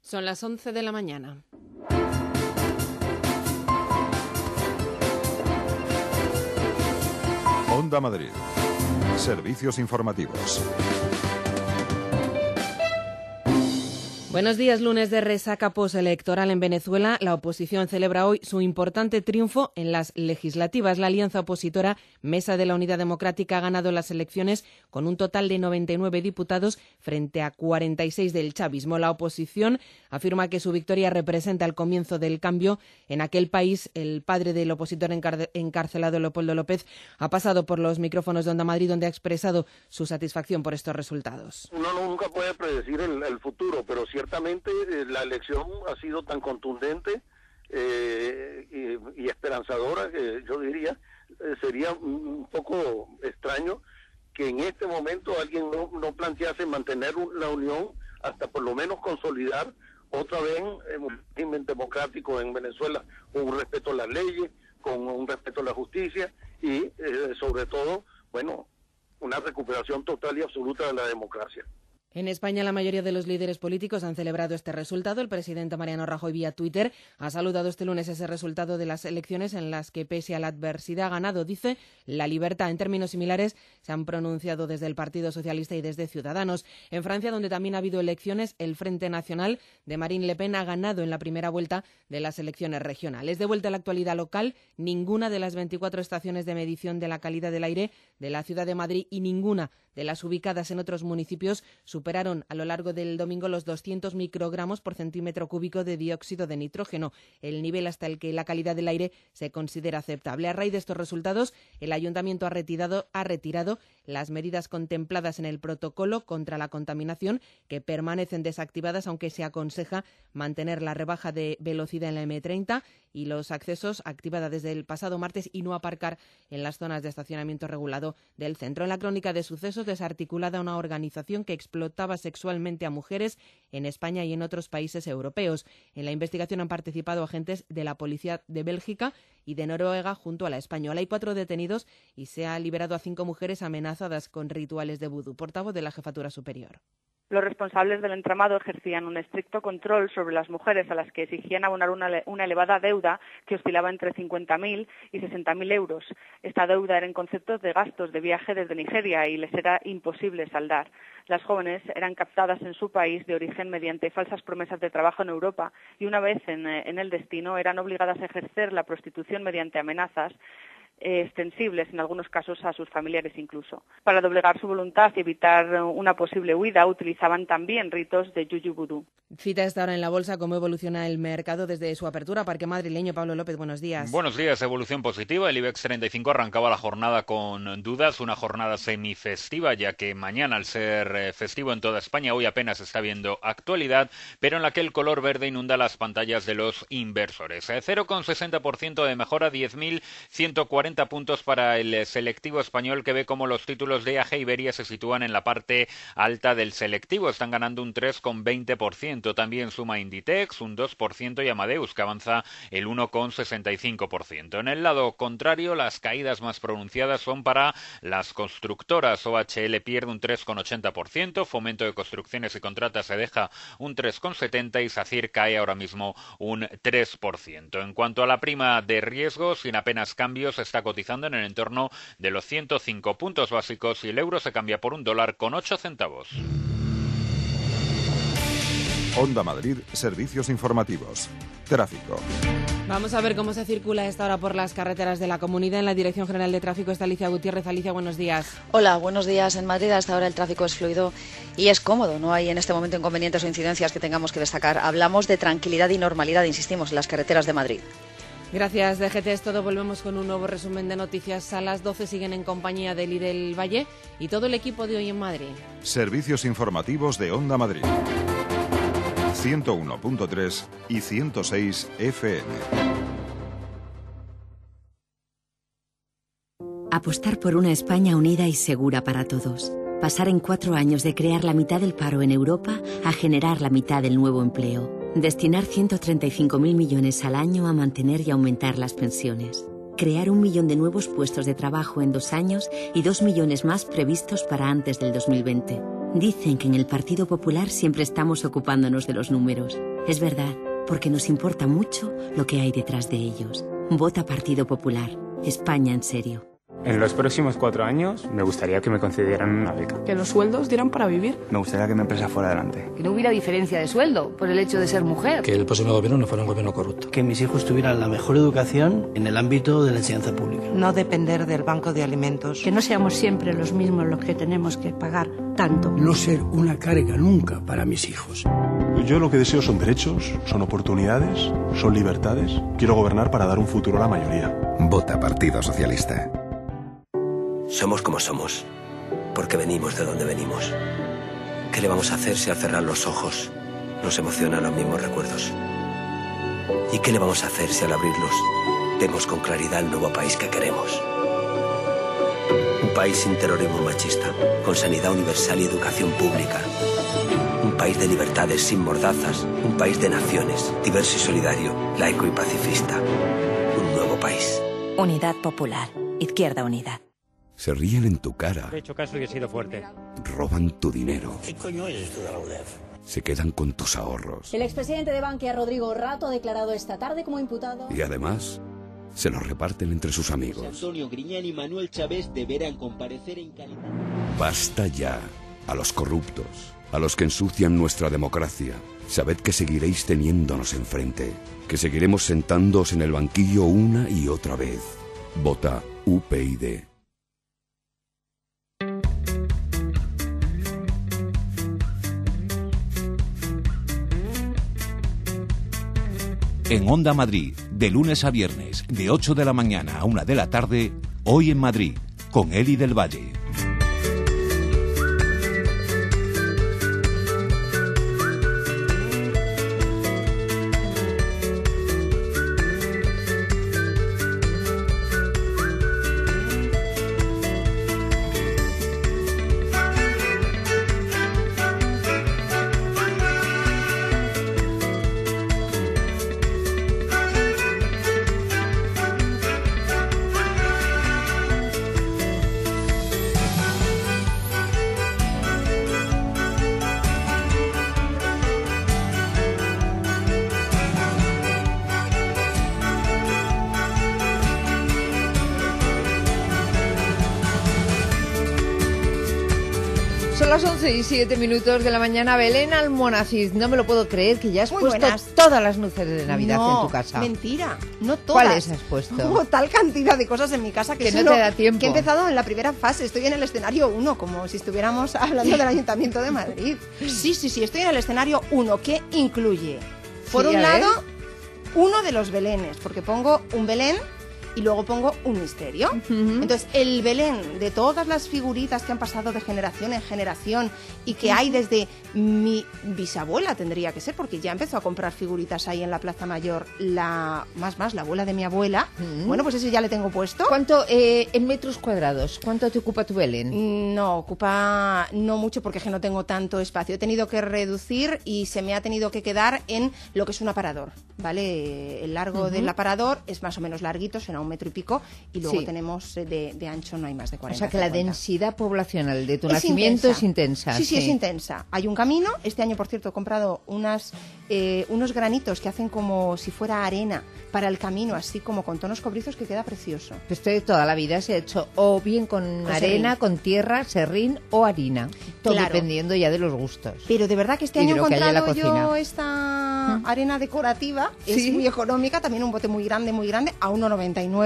Son las 11 de la mañana. Onda Madrid. Servicios informativos. Buenos días, lunes de resaca postelectoral en Venezuela. La oposición celebra hoy su importante triunfo en las legislativas. La alianza opositora Mesa de la Unidad Democrática ha ganado las elecciones con un total de 99 diputados frente a 46 del chavismo. La oposición afirma que su victoria representa el comienzo del cambio en aquel país. El padre del opositor encarcelado, Leopoldo López, ha pasado por los micrófonos de Onda Madrid, donde ha expresado su satisfacción por estos resultados. Uno nunca puede predecir el futuro, pero ciertamente la elección ha sido tan contundente y esperanzadora que yo diría sería un poco extraño que en este momento alguien no plantease mantener la unión hasta por lo menos consolidar otra vez un régimen democrático en Venezuela, con un respeto a las leyes, con un respeto a la justicia y sobre todo, bueno, una recuperación total y absoluta de la democracia. En España, la mayoría de los líderes políticos han celebrado este resultado. El presidente Mariano Rajoy, vía Twitter, ha saludado este lunes ese resultado de las elecciones en las que, pese a la adversidad, ha ganado, dice, la libertad. En términos similares, se han pronunciado desde el Partido Socialista y desde Ciudadanos. En Francia, donde también ha habido elecciones, el Frente Nacional de Marine Le Pen ha ganado en la primera vuelta de las elecciones regionales. De vuelta a la actualidad local, ninguna de las 24 estaciones de medición de la calidad del aire de la ciudad de Madrid y ninguna de las ubicadas en otros municipios superaron a lo largo del domingo los 200 microgramos por centímetro cúbico de dióxido de nitrógeno, el nivel hasta el que la calidad del aire se considera aceptable. A raíz de estos resultados, el Ayuntamiento ha retirado las medidas contempladas en el protocolo contra la contaminación, que permanecen desactivadas, aunque se aconseja mantener la rebaja de velocidad en la M30 y los accesos activada desde el pasado martes y no aparcar en las zonas de estacionamiento regulado del centro. En la crónica de sucesos, desarticulada una organización que explotaba sexualmente a mujeres en España y en otros países europeos. En la investigación han participado agentes de la policía de Bélgica y de Noruega junto a la española. Hay 4 detenidos y se ha liberado a 5 mujeres amenazadas con rituales de vudú. Portavoz de la Jefatura Superior. Los responsables del entramado ejercían un estricto control sobre las mujeres a las que exigían abonar una elevada deuda que oscilaba entre 50.000 y 60.000 euros. Esta deuda era en conceptos de gastos de viaje desde Nigeria y les era imposible saldar. Las jóvenes eran captadas en su país de origen mediante falsas promesas de trabajo en Europa y una vez en el destino eran obligadas a ejercer la prostitución mediante amenazas extensibles en algunos casos a sus familiares incluso. Para doblegar su voluntad y evitar una posible huida, utilizaban también ritos de yuyu vudú. Cita esta hora en la bolsa cómo evoluciona el mercado desde su apertura. Parque madrileño, Pablo López, buenos días. Buenos días, evolución positiva. El IBEX 35 arrancaba la jornada con dudas, una jornada semifestiva, ya que mañana, al ser festivo en toda España, hoy apenas está viendo actualidad, pero en la que el color verde inunda las pantallas de los inversores. 0,60% de mejora, 10.140 puntos para el selectivo español, que ve como los títulos de AG Iberia se sitúan en la parte alta del selectivo. Están ganando un 3,20%. También suma Inditex un 2% y Amadeus, que avanza el 1,65%. En el lado contrario, las caídas más pronunciadas son para las constructoras. OHL pierde un 3,80%, Fomento de Construcciones y Contratas se deja un 3,70% y SACIR cae ahora mismo un 3%. En cuanto a la prima de riesgo, sin apenas cambios, está cotizando en el entorno de los 105 puntos básicos y el euro se cambia por $1,08. Onda Madrid, servicios informativos. Tráfico. Vamos a ver cómo se circula a esta hora por las carreteras de la comunidad. En la Dirección General de Tráfico está Alicia Gutiérrez. Alicia, buenos días. Hola, buenos días. En Madrid hasta ahora el tráfico es fluido y es cómodo. No hay en este momento inconvenientes o incidencias que tengamos que destacar. Hablamos de tranquilidad y normalidad, insistimos, en las carreteras de Madrid. Gracias, DGT. Es todo. Volvemos con un nuevo resumen de noticias. A las 12 siguen en compañía de Lidl del Valle y todo el equipo de Hoy en Madrid. Servicios informativos de Onda Madrid. 101.3 y 106 FM. Apostar por una España unida y segura para todos. Pasar en 4 años de crear la mitad del paro en Europa a generar la mitad del nuevo empleo. Destinar 135.000 millones al año a mantener y aumentar las pensiones. Crear 1 millón de nuevos puestos de trabajo en 2 años y 2 millones más previstos para antes del 2020. Dicen que en el Partido Popular siempre estamos ocupándonos de los números. Es verdad, porque nos importa mucho lo que hay detrás de ellos. Vota Partido Popular. España en serio. En los próximos 4 años me gustaría que me concedieran una beca. Que los sueldos dieran para vivir. Me gustaría que mi empresa fuera adelante. Que no hubiera diferencia de sueldo por el hecho de ser mujer. Que el próximo gobierno no fuera un gobierno corrupto. Que mis hijos tuvieran la mejor educación en el ámbito de la enseñanza pública. No depender del banco de alimentos. Que no seamos siempre los mismos los que tenemos que pagar tanto. No ser una carga nunca para mis hijos. Yo lo que deseo son derechos, son oportunidades, son libertades. Quiero gobernar para dar un futuro a la mayoría. Vota Partido Socialista. Somos como somos, porque venimos de donde venimos. ¿Qué le vamos a hacer si al cerrar los ojos nos emocionan los mismos recuerdos? ¿Y qué le vamos a hacer si al abrirlos vemos con claridad el nuevo país que queremos? Un país sin terrorismo machista, con sanidad universal y educación pública. Un país de libertades sin mordazas, un país de naciones, diverso y solidario, laico y pacifista. Un nuevo país. Unidad Popular, Izquierda Unida. Se ríen en tu cara. Te he hecho caso y he sido fuerte. Roban tu dinero. ¿Qué coño es esto de la UDEF? Se quedan con tus ahorros. El expresidente de Bankia, Rodrigo Rato, ha declarado esta tarde como imputado. Y además, se los reparten entre sus amigos. Antonio Griñán y Manuel Chávez deberán comparecer en calidad. Basta ya a los corruptos, a los que ensucian nuestra democracia. Sabed que seguiréis teniéndonos enfrente, que seguiremos sentándoos en el banquillo una y otra vez. Vota UPyD. En Onda Madrid, de lunes a viernes, de 8 de la mañana a 1 de la tarde, Hoy en Madrid, con Eli del Valle. Son las 11:07 de la mañana. Belén Almonacid, no me lo puedo creer que ya has puesto buenas. Todas las luces de Navidad en tu casa. Mentira, no todas. ¿Cuáles has puesto? Tengo tal cantidad de cosas en mi casa que no te da tiempo. Que he empezado en la primera fase, estoy en el escenario 1, como si estuviéramos hablando del Ayuntamiento de Madrid. Sí, estoy en el escenario 1, que incluye, por un lado, uno de los belenes, porque pongo un Belén y luego pongo un misterio. Entonces, el Belén de todas las figuritas que han pasado de generación en generación y que hay desde mi bisabuela, tendría que ser, porque ya empezó a comprar figuritas ahí en la Plaza Mayor, la abuela de mi abuela. Bueno, pues ese ya le tengo puesto. ¿Cuánto en metros cuadrados? ¿Cuánto te ocupa tu Belén? No, ocupa no mucho porque es que no tengo tanto espacio. He tenido que reducir y se me ha tenido que quedar en lo que es un aparador, ¿vale? El largo del aparador es más o menos larguito, será 1 metro y pico, y luego tenemos de ancho no hay más de 40. O sea que la densidad poblacional de tu nacimiento es intensa. Sí, es intensa. Hay un camino. Este año, por cierto, he comprado unos granitos que hacen como si fuera arena para el camino, así como con tonos cobrizos, que queda precioso. Esto de toda la vida se ha hecho o bien con arena, serrín, con tierra, serrín o harina. Todo dependiendo ya de los gustos. Pero de verdad que este año he encontrado yo esta arena decorativa. Es muy económica, también un bote muy grande, a 1,99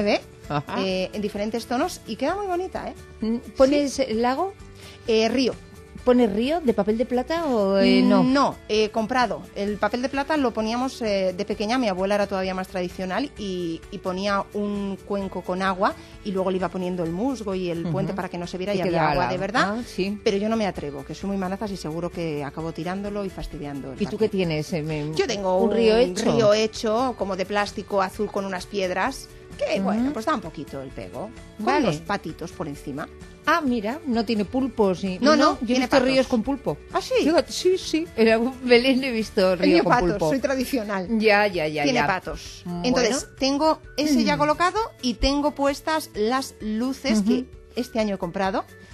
en diferentes tonos, y queda muy bonita, ¿eh? ¿Pones lago? Río. ¿Pones río de papel de plata o no? No, comprado. El papel de plata lo poníamos de pequeña, mi abuela era todavía más tradicional y ponía un cuenco con agua y luego le iba poniendo el musgo y el puente para que no se viera y había agua de verdad. Pero yo no me atrevo, que soy muy malazas y seguro que acabo tirándolo y fastidiando. ¿Y tú qué tienes? Yo tengo un río hecho como de plástico azul con unas piedras que, bueno, pues da un poquito el pego. Con los patitos por encima. Ah, mira, no tiene pulpos. No, yo he visto ríos con pulpo. ¿Ah, sí? Fíjate, sí. En algún Belén he visto río con patos, pulpo. Soy tradicional. Ya. Tiene patos. Entonces, tengo ese ya colocado y tengo puestas las luces que este año he comprado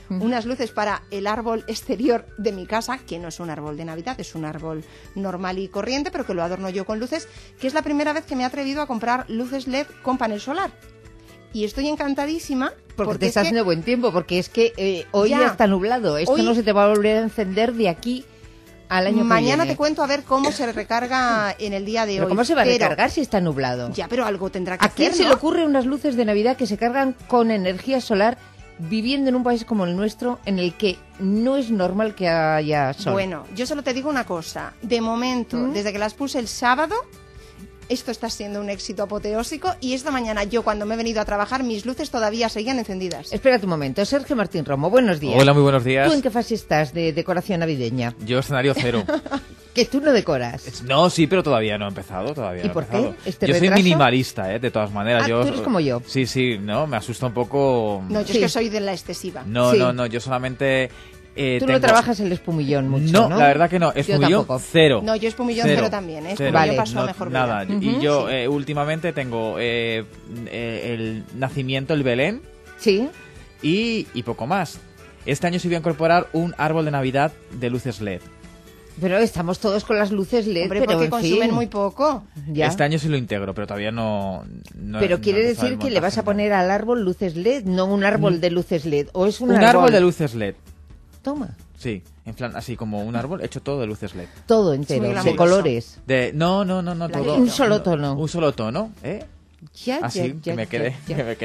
unas luces para el árbol exterior de mi casa, que no es un árbol de Navidad, es un árbol normal y corriente, pero que lo adorno yo con luces, que es la primera vez que me he atrevido a comprar luces LED con panel solar. Y estoy encantadísima. Porque te está haciendo buen tiempo, porque es que hoy ya está nublado. Esto no se te va a volver a encender de aquí al año que viene. Mañana te cuento a ver cómo se recarga en el día de hoy. ¿Cómo se va a recargar si está nublado? Ya, pero algo tendrá que hacer, ¿A quién se le ocurre unas luces de Navidad que se cargan con energía solar viviendo en un país como el nuestro en el que no es normal que haya sol? Bueno, yo solo te digo una cosa. De momento, desde que las puse el sábado, esto está siendo un éxito apoteósico y esta mañana yo cuando me he venido a trabajar mis luces todavía seguían encendidas. Espérate un momento, Sergio Martín Romo, buenos días. Hola, muy buenos días. ¿Tú en qué fase estás de decoración navideña? Yo escenario 0. ¿Que tú no decoras? No, sí, pero todavía no he empezado. ¿Y por qué? Yo soy minimalista, de todas maneras. Tú eres como yo. Sí, no, me asusta un poco. No, yo es que soy de la excesiva. No, yo solamente... Tú no trabajas el espumillón mucho, ¿no? La verdad que no, espumillón 0. No, yo espumillón 0 también, ¿eh? Vale, paso a mejor nada. Y yo últimamente tengo el nacimiento, el Belén. Sí. Y poco más. Este año sí voy a incorporar un árbol de Navidad de luces LED. Pero estamos todos con las luces LED, pero porque consumen muy poco. Ya. Este año sí lo integro, pero todavía no pero quiere decir que le vas a poner al árbol luces LED, no un árbol de luces LED. ¿O es un árbol de luces LED? Toma. Sí, en plan, así como un árbol hecho todo de luces LED. Todo entero, de colores. No, todo. Un solo tono. Un solo tono, ¿eh? Así que me quedé.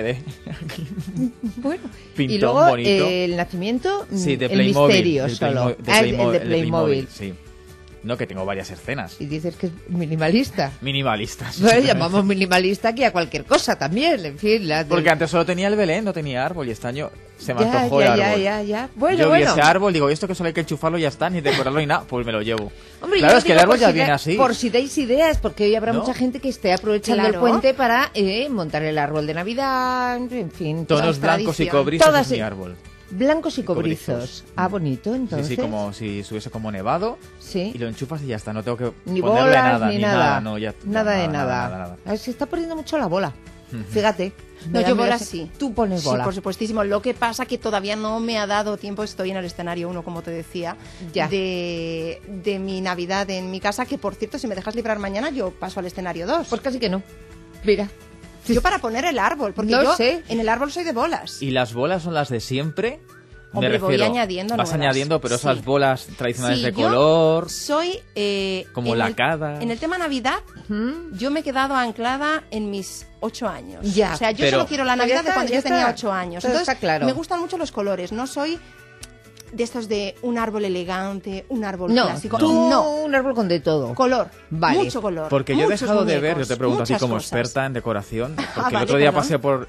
Bueno, pintón, y luego bonito. El nacimiento, sí, de el Playmobil, misterio solo. El de Playmobil. Sí. No, que tengo varias escenas. Y dices que es minimalista. Minimalista. Sí, bueno, llamamos minimalista que a cualquier cosa también, en fin. Porque antes solo tenía el Belén, no tenía árbol, y este año se me antojó el árbol. Ya. Bueno, yo vi ese árbol, digo, esto que solo hay que enchufarlo y ya está, ni decorarlo ni nada, pues me lo llevo. Hombre, claro, es que el árbol ya viene así. Por si dais ideas, porque hoy habrá mucha gente que esté aprovechando el puente para montar el árbol de Navidad, en fin. Tonos blancos y cobrizos es mi árbol. Blancos y cobrizos. Bonito, entonces. Sí, como si estuviese como nevado. Sí. Y lo enchufas y ya está. No tengo que ni ponerle bolas, nada, ni nada. No, ya, nada de nada. Se está poniendo mucho la bola. Fíjate. No, yo bola sí. Tú pones bola. Sí, por supuestísimo. Lo que pasa que todavía no me ha dado tiempo, estoy en el escenario 1, como te decía, de mi Navidad en mi casa, que por cierto, si me dejas librar mañana, yo paso al escenario 2. Pues casi que no. Mira. Yo para poner el árbol, porque yo en el árbol soy de bolas. ¿Y las bolas son las de siempre? Hombre, me refiero, voy añadiendo vas nuevas. añadiendo, pero esas bolas tradicionales de yo color. Soy como lacadas. En el tema Navidad, yo me he quedado anclada en mis 8 años. Ya. O sea, yo solo quiero la Navidad de cuando yo tenía 8 años. Entonces, está claro. Me gustan mucho los colores. No soy de estos de un árbol elegante, un árbol clásico. No, un árbol con de todo. Color, vale. Mucho color. Porque yo he dejado de ver, yo te pregunto así como experta en decoración, porque el otro día pasé por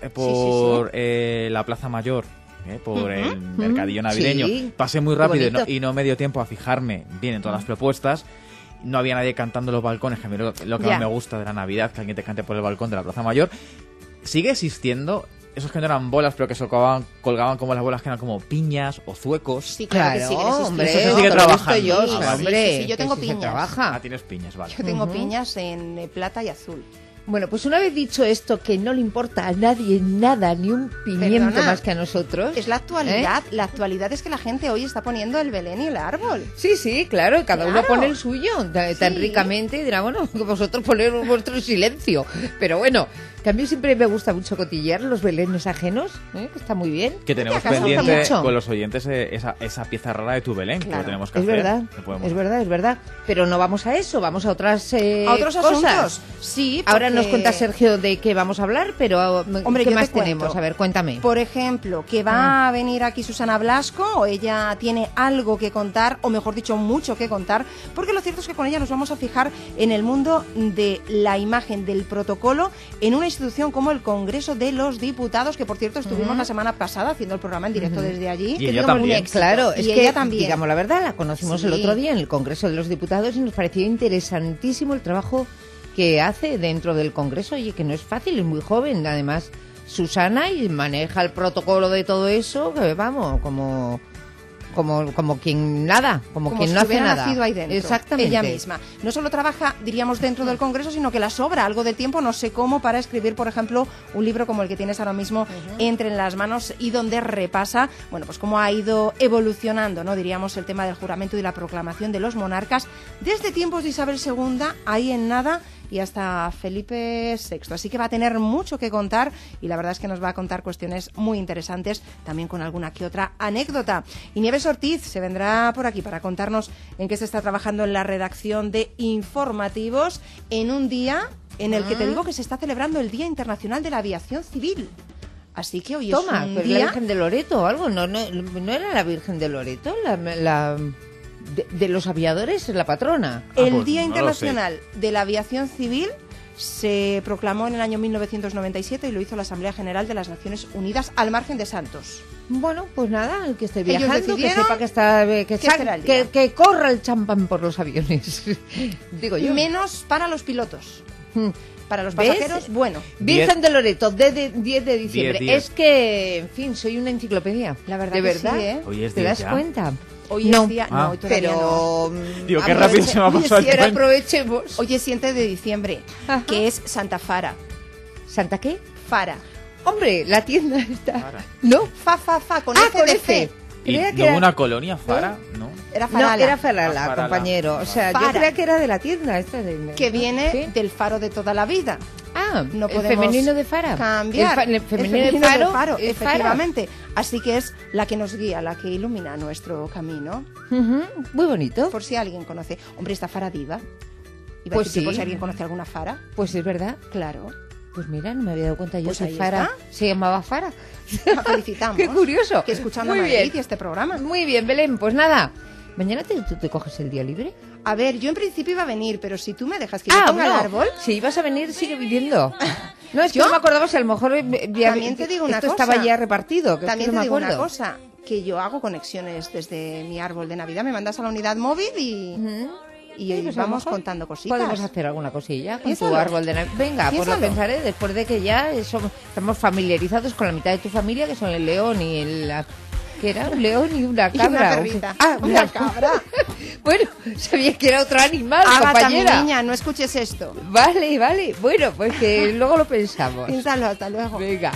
la Plaza Mayor, por el mercadillo navideño. Sí. Pasé muy rápido y no me dio tiempo a fijarme bien en todas las propuestas. No había nadie cantando en los balcones, que a mí lo que más me gusta de la Navidad, que alguien te cante por el balcón de la Plaza Mayor. Sigue existiendo esos que no eran bolas, pero que se colgaban como las bolas que eran como piñas o zuecos. Sí, claro, que siguen existiendo. Hombre, eso se sigue trabajando. Sí, yo tengo piñas. Trabaja. Tienes piñas, vale. Yo tengo piñas en plata y azul. Bueno, pues una vez dicho esto, que no le importa a nadie nada, ni un pimiento más que a nosotros. Es la actualidad. La actualidad es que la gente hoy está poniendo el Belén y el árbol. Sí, claro, cada uno pone el suyo tan ricamente y dirá, bueno, vosotros ponéis vuestro silencio. Pero bueno, que a mí siempre me gusta mucho cotillear los belenes ajenos, que está muy bien. Que tenemos pendiente con los oyentes esa pieza rara de tu Belén, que lo tenemos que hacer. Es verdad. Pero no vamos a eso, vamos a otras a otros cosas. Asuntos. Sí, ahora nos cuenta Sergio de qué vamos a hablar, pero hombre, ¿qué más tenemos? A ver, cuéntame. Por ejemplo, que va a venir aquí Susana Blasco, o ella tiene algo que contar, o mejor dicho, mucho que contar, porque lo cierto es que con ella nos vamos a fijar en el mundo de la imagen, del protocolo, en una institución como el Congreso de los Diputados, que por cierto estuvimos la semana pasada haciendo el programa en directo desde allí. Y ella también. Claro, y es ella que, también. digamos la verdad, la conocimos el otro día en el Congreso de los Diputados y nos pareció interesantísimo el trabajo que hace dentro del Congreso, y que no es fácil, es muy joven, además Susana, y maneja el protocolo de todo eso, que vamos, como como quien nada, como quien no hace nada. Nacido ahí dentro, exactamente. Ella misma. No solo trabaja, diríamos, dentro del Congreso, sino que la sobra algo de tiempo, no sé cómo, para escribir, por ejemplo, un libro como el que tienes ahora mismo entre las manos y donde repasa, bueno, pues cómo ha ido evolucionando, ¿no? Diríamos, el tema del juramento y la proclamación de los monarcas desde tiempos de Isabel II, ahí en nada, y hasta Felipe VI. Así que va a tener mucho que contar y la verdad es que nos va a contar cuestiones muy interesantes, también con alguna que otra anécdota. Y Nieves Ortiz se vendrá por aquí para contarnos en qué se está trabajando en la redacción de informativos en un día en el que te digo que se está celebrando el Día Internacional de la Aviación Civil. Así que hoy es un pero día... la Virgen de Loreto o algo, ¿no era la Virgen de Loreto? De los aviadores, la patrona. El Día Internacional de la Aviación Civil se proclamó en el año 1997 y lo hizo la Asamblea General de las Naciones Unidas al margen de santos. Bueno, pues nada, el que esté Ellos viajando, que sepa que corra el champán por los aviones. Digo yo. Menos para los pilotos. Para los pasajeros, bueno. Virgen de Loreto, 10 de diciembre. 10. Es que, en fin, soy una enciclopedia. La verdad de que verdad. sí, ¿eh? Hoy es ¿Te día das ya. cuenta? Hoy es día... No, hoy todavía pero... no. Digo, qué rápido se me ha pasado el Pero tren. aprovechemos. Hoy es 7 de diciembre, que es Santa Fara. ¿Santa qué? Fara. Hombre, la tienda está... Fara. ¿No? Fa, con F con de F. F. ¿Y Creía que no era- una colonia, Fara? ¿No? Era Farala. No, era Farala, Farala. compañero. O sea, Fara. yo creía que era de la tienda esta de... Que viene ¿Sí? del faro de toda la vida. Ah, No el podemos femenino de Fara. cambiar. El femenino de Faro, es Fara. efectivamente. Así que es la que nos guía, la que ilumina nuestro camino. Ujú, muy bonito. Por si alguien conoce. Hombre, esta Fara diva. Iba a Pues decir que por sí. si alguien conoce alguna Fara. Pues es verdad. Claro. Pues mira, no me había dado cuenta yo Pues si ahí Fara está. se llamaba Fara. La felicitamos. Qué curioso. Que escuchando Muy a Madrid bien. y este programa. Muy bien, Belén. Pues nada, mañana tú te coges el día libre. A ver, yo en principio iba a venir, pero si tú me dejas que yo ponga el árbol... Si ibas a venir, sigue viviendo. No, es que ¿Yo? no me acordaba si a lo mejor También te digo una esto cosa. estaba ya repartido. Que También es que no te me digo una acuerdo. cosa, que yo hago conexiones desde mi árbol de Navidad. Me mandas a la unidad móvil y Sí, pues a lo vamos mejor contando cositas. Podemos hacer alguna cosilla con Piénsalo. tu árbol de Navidad. Venga, pues lo Piénsalo. pensaré después de que ya estamos familiarizados con la mitad de tu familia, que son el león y que era un león y una Y cabra. una ¿o qué? perrita. Ah, Una cabra. Bueno, sabía que era otro animal, Ágata, mi compañera. niña, no escuches esto. Vale. Bueno, pues que luego lo pensamos. Piénsalo, hasta luego. Venga.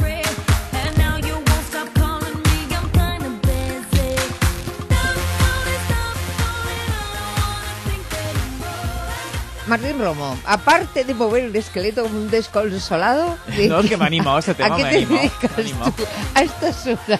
Martín Romo, aparte de mover el esqueleto como un desconsolado... No, es que me ha animado este tema, ¿A qué me ha te animado, dedicas me ha animado. tú a estas horas?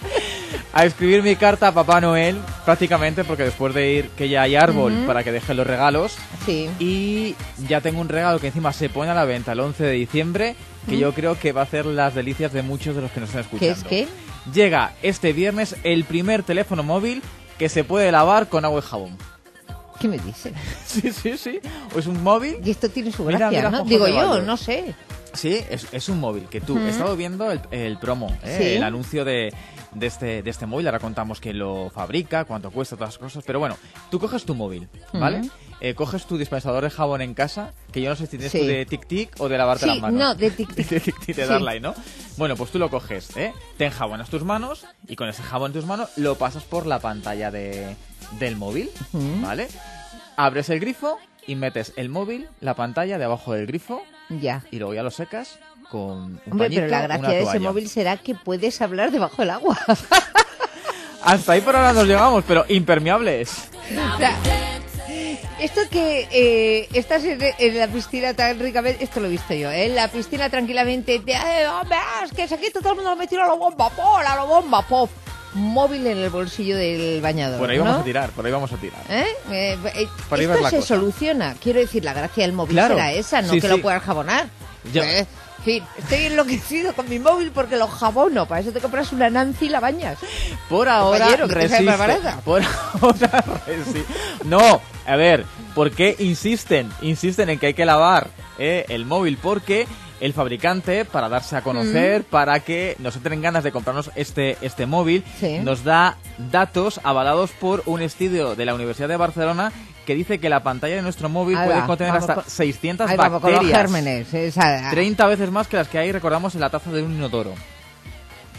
A escribir mi carta a Papá Noel, prácticamente, porque después de ir que ya hay árbol Ujú. para que deje los regalos. Sí. Y ya tengo un regalo que encima se pone a la venta el 11 de diciembre, que yo creo que va a hacer las delicias de muchos de los que nos están escuchando. ¿Qué es qué? Llega este viernes el primer teléfono móvil que se puede lavar con agua y jabón. ¿Qué me dices? Sí. Es un móvil. Y esto tiene su Mira, gracia, mira, ¿no? Juanjo Digo de yo, Valles. no sé. Sí, es un móvil que tú... He estado viendo el promo, Sí. el anuncio de este móvil. Ahora contamos quién lo fabrica, cuánto cuesta, todas las cosas. Pero bueno, tú coges tu móvil, ¿vale? Coges tu dispensador de jabón en casa, que yo no sé si tienes Sí. tú de tic-tic o de lavarte Sí, las manos. no, de tic-tic. de tic-tic, de Sí. Darline, ¿no? Bueno, pues tú lo coges, te enjabonas tus manos y con ese jabón en tus manos lo pasas por la pantalla del móvil, ¿vale? Abres el grifo y metes el móvil, la pantalla debajo del grifo Ya. y luego ya lo secas con un Hombre, pañito, pero la una gracia de ese toalla. móvil será que puedes hablar debajo del agua. Hasta ahí por ahora nos llegamos, pero impermeables. O sea, esto que estás en la piscina tan ricamente, esto lo he visto yo, en la piscina tranquilamente, hombre, es que se quita todo el mundo lo metido a la bomba, pop. Móvil en el bolsillo del bañador. Por ahí ¿no? vamos a tirar, por ahí vamos a tirar. Por ahí va Esto la se cosa. soluciona. Quiero decir, la gracia del móvil Claro. será esa, no Sí, que sí. lo puedas jabonar. Yo- En fin, estoy enloquecido con mi móvil porque lo jabono. Para eso te compras una Nancy y la bañas. Por ahora Compañero, que te sale más resiste. barata. Por ahora resiste. No, a ver, ¿por qué insisten? Insisten en que hay que lavar el móvil porque el fabricante, para darse a conocer, para que nos entren ganas de comprarnos este móvil, Sí. nos da datos avalados por un estudio de la Universidad de Barcelona que dice que la pantalla de nuestro móvil Ahí puede va, contener vamos hasta con- 600 Ahí vamos con los bacterias. gérmenes. Esa, 30 veces más que las que hay, recordamos, en la taza de un inodoro.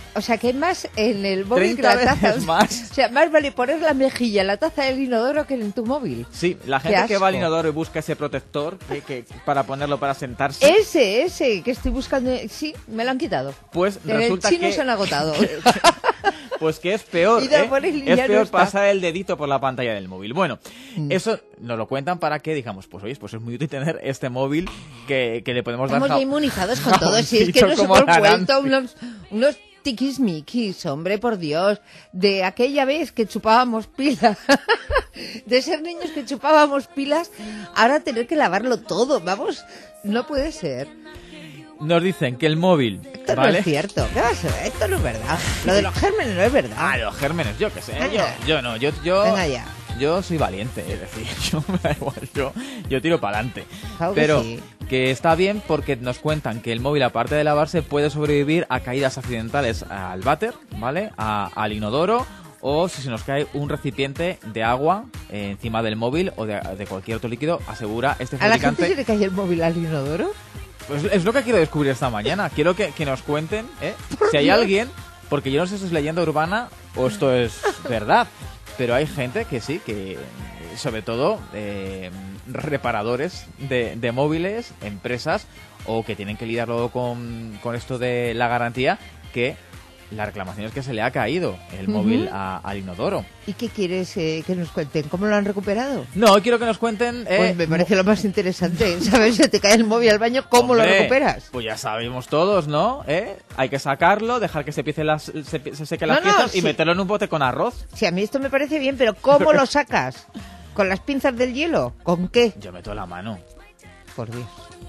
O sea, que hay más en el móvil que la taza. Más. O sea, más vale poner la mejilla en la taza del inodoro que en tu móvil. Sí, la gente que va al inodoro y busca ese protector que para ponerlo para sentarse. Ese que estoy buscando, sí, me lo han quitado. Pues en resulta el chino que se han agotado. Pues que es peor, es peor pasar el dedito por la pantalla del móvil. Bueno, eso nos lo cuentan para que digamos, pues oye, pues es muy útil tener este móvil que le podemos dar... Estamos ya inmunizados con todo, si es que nos hemos vuelto unos tiquismiquis, hombre, por Dios, de aquella vez que chupábamos pilas, de ser niños que chupábamos pilas, ahora tener que lavarlo todo, vamos, no puede ser. Nos dicen que el móvil... Esto ¿vale? no es cierto. ¿Qué va a ser? Esto no es verdad. Lo de los gérmenes no es verdad. Ah, los gérmenes, yo qué sé. Yo no, yo Venga ya. Yo soy valiente, es decir, yo me da igual, yo tiro para adelante. Claro pero sí. Que está bien porque nos cuentan que el móvil, aparte de lavarse, puede sobrevivir a caídas accidentales al váter, ¿vale? Al inodoro, o si se nos cae un recipiente de agua encima del móvil o de cualquier otro líquido, asegura este fabricante... ¿A la gente se le cae el móvil al inodoro? Pues es lo que quiero descubrir esta mañana. Quiero que nos cuenten si hay alguien, porque yo no sé si es leyenda urbana o esto es verdad, pero hay gente que sí, que sobre todo reparadores de móviles, empresas, o que tienen que lidiar luego con esto de la garantía, que la reclamación es que se le ha caído el móvil al inodoro. ¿Y qué quieres que nos cuenten? ¿Cómo lo han recuperado? No, quiero que nos cuenten... Pues me parece lo más interesante, ¿sabes? Si te cae el móvil al baño, ¿cómo lo recuperas? Pues ya sabemos todos, ¿no? Hay que sacarlo, dejar que se sequen las piezas y meterlo en un bote con arroz. Sí, a mí esto me parece bien, pero ¿cómo lo sacas? ¿Con las pinzas del hielo? ¿Con qué? Yo meto la mano. Por Dios.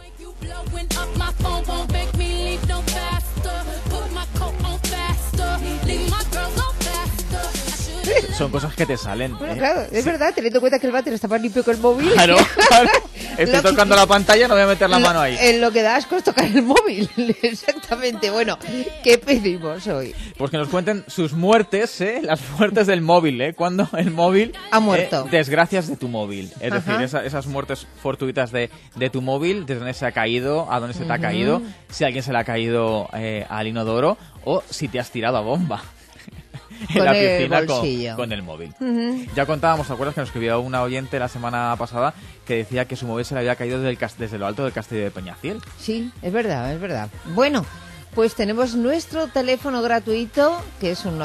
Son cosas que te salen. Bueno, claro, es verdad, teniendo en cuenta que el váter está más limpio que el móvil. Claro. Estoy tocando la pantalla, no voy a meter la mano ahí. Lo que da asco es tocar el móvil. Exactamente. Bueno, ¿qué pedimos hoy? Pues que nos cuenten sus muertes, las muertes del móvil, cuando el móvil ha muerto. Desgracias de tu móvil. Es decir, esas muertes fortuitas de tu móvil, desde dónde se ha caído, a dónde se te ha caído, si a alguien se le ha caído al inodoro o si te has tirado a bomba. En la piscina con el móvil. Ya contábamos, ¿te acuerdas que nos escribió una oyente la semana pasada que decía que su móvil se le había caído desde lo alto del castillo de Peñafiel? Sí, es verdad, es verdad. Bueno, pues tenemos nuestro teléfono gratuito, que es un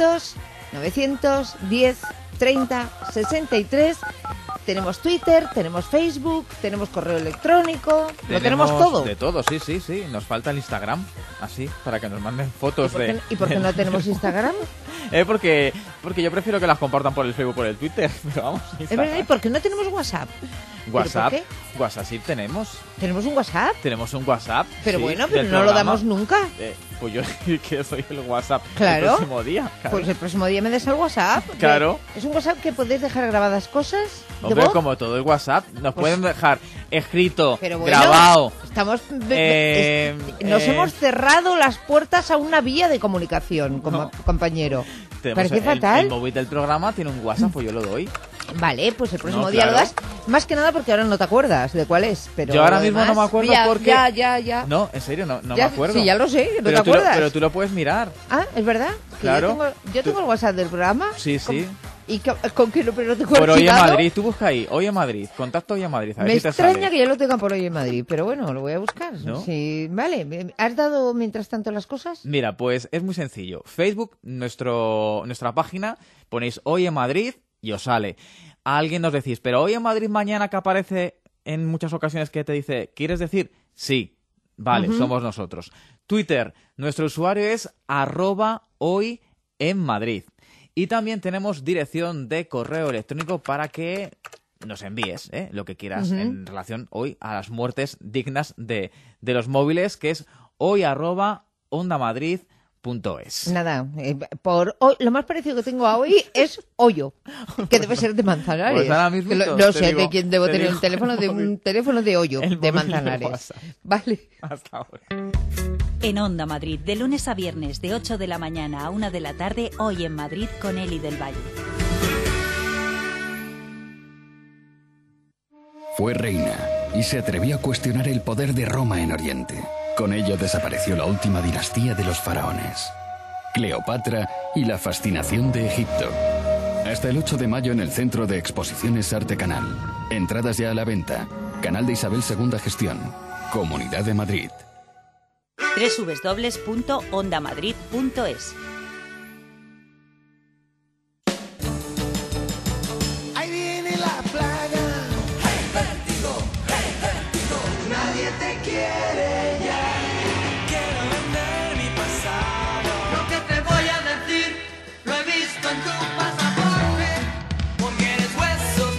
910 30 63. Tenemos Twitter, tenemos Facebook, tenemos correo electrónico, lo tenemos todo. De todo, sí. Nos falta el Instagram, así, para que nos manden fotos ¿Y por qué no tenemos Instagram? Porque yo prefiero que las compartan por el Facebook o por el Twitter, pero vamos. Es verdad, ¿y por qué no tenemos WhatsApp? ¿WhatsApp? ¿WhatsApp sí tenemos? ¿Tenemos un WhatsApp? Tenemos un WhatsApp. Pero sí, bueno, pero no lo damos nunca. Pues yo que soy el WhatsApp el próximo día. Claro. Pues el próximo día me des el WhatsApp. Claro. ¿Es un WhatsApp que podéis dejar grabadas cosas? Hombre, como todo el WhatsApp, nos pueden dejar escrito, pero bueno, grabado. Nos hemos cerrado las puertas a una vía de comunicación, compañero. Parece fatal. El móvil del programa tiene un WhatsApp, pues yo lo doy. Vale, pues el próximo día lo das. Más que nada porque ahora no te acuerdas de cuál es. Pero yo ahora mismo no me acuerdo porque... Ya. No, en serio, no me acuerdo. Sí, ya lo sé, no te acuerdas. Pero tú lo puedes mirar. Ah, ¿es verdad? Claro. Yo tengo el WhatsApp del programa. Sí. ¿Y con qué pero no te Por Hoy en Madrid, tú busca ahí, Hoy en Madrid, contacto Hoy en Madrid, a ver si te sale. Me extraña que yo lo tenga por Hoy en Madrid, pero bueno, lo voy a buscar. ¿No? Sí, vale, ¿has dado mientras tanto las cosas? Mira, pues es muy sencillo. Facebook, nuestra página, ponéis Hoy en Madrid y os sale. A alguien nos decís, pero Hoy en Madrid mañana, que aparece en muchas ocasiones que te dice, ¿quieres decir? Sí, vale, somos nosotros. Twitter, nuestro usuario es @hoyenmadrid. Y también tenemos dirección de correo electrónico para que nos envíes lo que quieras en relación hoy a las muertes dignas de los móviles, que es hoy@ondamadrid.es. Nada, por hoy, lo más parecido que tengo a hoy es Hoyo, que debe ser de Manzanares. Pues ahora mismo no sé de quién debo tener un teléfono de Hoyo, de Manzanares. Vale. Hasta ahora. En Onda Madrid, de lunes a viernes, de 8 de la mañana a 1 de la tarde, Hoy en Madrid con Eli del Valle. Fue reina y se atrevió a cuestionar el poder de Roma en Oriente. Con ello desapareció la última dinastía de los faraones. Cleopatra y la fascinación de Egipto. Hasta el 8 de mayo en el Centro de Exposiciones Arte Canal. Entradas ya a la venta. Canal de Isabel II Gestión. Comunidad de Madrid. www.ondamadrid.es. Ahí viene la plaga. Hey, vértigo, nadie te quiere ya. Quiero vender mi pasado. Lo que te voy a decir lo he visto en tu pasaporte. Porque eres huesos.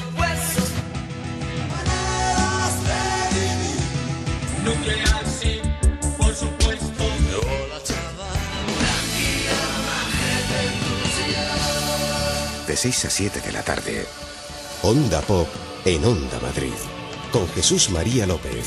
Maneras de vivir. Nuclear, sí, por supuesto. Hola, chaval. Tranquila, majete, de 6 a 7 de la tarde. Onda Pop en Onda Madrid. Con Jesús María López.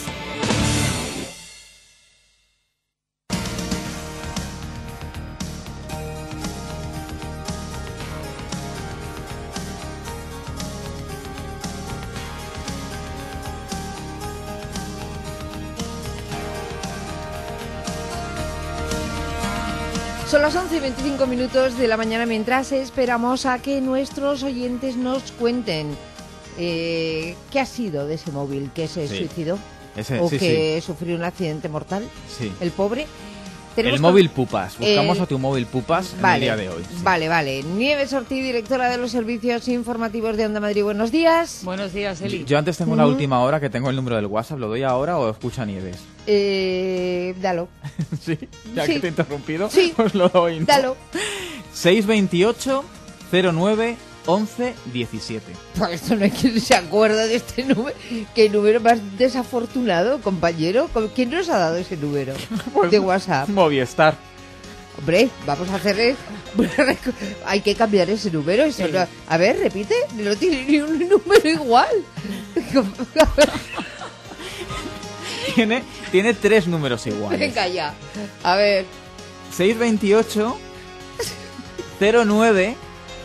Son las 11:25 de la mañana mientras esperamos a que nuestros oyentes nos cuenten qué ha sido de ese móvil que se suicidó o que sufrió un accidente mortal. Sí. El pobre. El móvil Pupas. Buscamos a tu móvil Pupas en el día de hoy. Sí. Vale. Nieves Ortiz, directora de los servicios informativos de Onda Madrid. Buenos días. Buenos días, Eli. Yo antes tengo una última hora que tengo el número del WhatsApp. ¿Lo doy ahora o escucha Nieves? Dalo. Sí, ya que te he interrumpido, pues lo doy. ¿No? Dalo. 628 09 11 17. Pues esto no hay quien se acuerda de este número. ¿Qué número más desafortunado, compañero? ¿Quién nos ha dado ese número de WhatsApp? Movistar. Hombre, vamos a hacer... Hay que cambiar ese número. Eso no... A ver, repite. No tiene ni un número igual. Tiene 3 números iguales. Venga ya. A ver. 628 09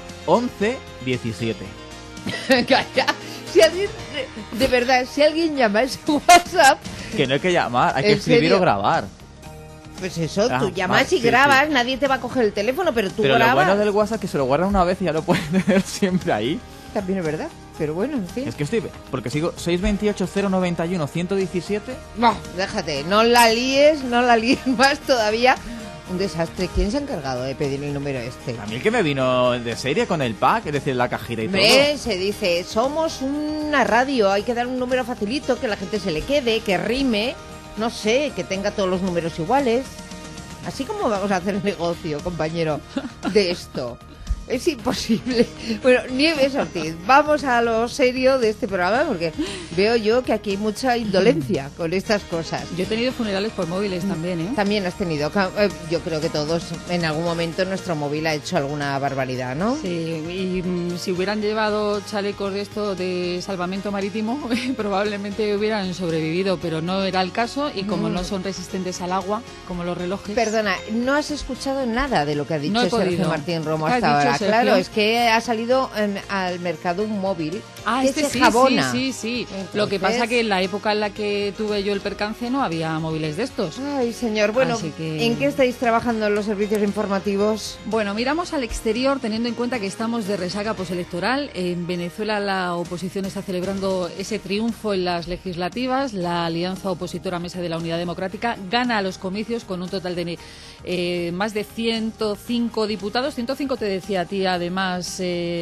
11 17. Venga ya. Si alguien, de verdad, si alguien llama a ese WhatsApp... Que no hay que llamar, hay que escribir o grabar. Pues eso, tú llamas y grabas, nadie te va a coger el teléfono, pero tú grabas. Pero lo bueno del WhatsApp es que se lo guardan una vez y ya lo puedes tener siempre ahí. También es verdad, pero bueno, en fin. Es que estoy... Porque sigo 628 091 117. No, déjate, no la líes más todavía. Un desastre. ¿Quién se ha encargado de pedir el número este? A mí el que me vino de serie con el pack, es decir, la cajita y todo. Se dice, somos una radio, hay que dar un número facilito, que la gente se le quede, que rime, no sé, que tenga todos los números iguales. Así como vamos a hacer el negocio, compañero, de esto. Es imposible. Bueno, Nieves Ortiz, vamos a lo serio de este programa porque veo yo que aquí hay mucha indolencia con estas cosas. Yo he tenido funerales por móviles también, ¿eh? También has tenido. Yo creo que todos en algún momento nuestro móvil ha hecho alguna barbaridad, ¿no? Sí, y si hubieran llevado chalecos de esto de salvamento marítimo, probablemente hubieran sobrevivido, pero no era el caso y como no son resistentes al agua, como los relojes... Perdona, no has escuchado nada de lo que ha dicho Sergio Martín Romo hasta ahora. Claro, es que ha salido al mercado un móvil que se jabona. Sí. Entonces... Lo que pasa que en la época en la que tuve yo el percance no había móviles de estos. Ay, señor. Bueno, ¿en qué estáis trabajando en los servicios informativos? Bueno, miramos al exterior teniendo en cuenta que estamos de resaca postelectoral. En Venezuela la oposición está celebrando ese triunfo en las legislativas. La alianza opositora Mesa de la Unidad Democrática gana a los comicios con un total de más de 105 diputados. 105 te decía a ti, además,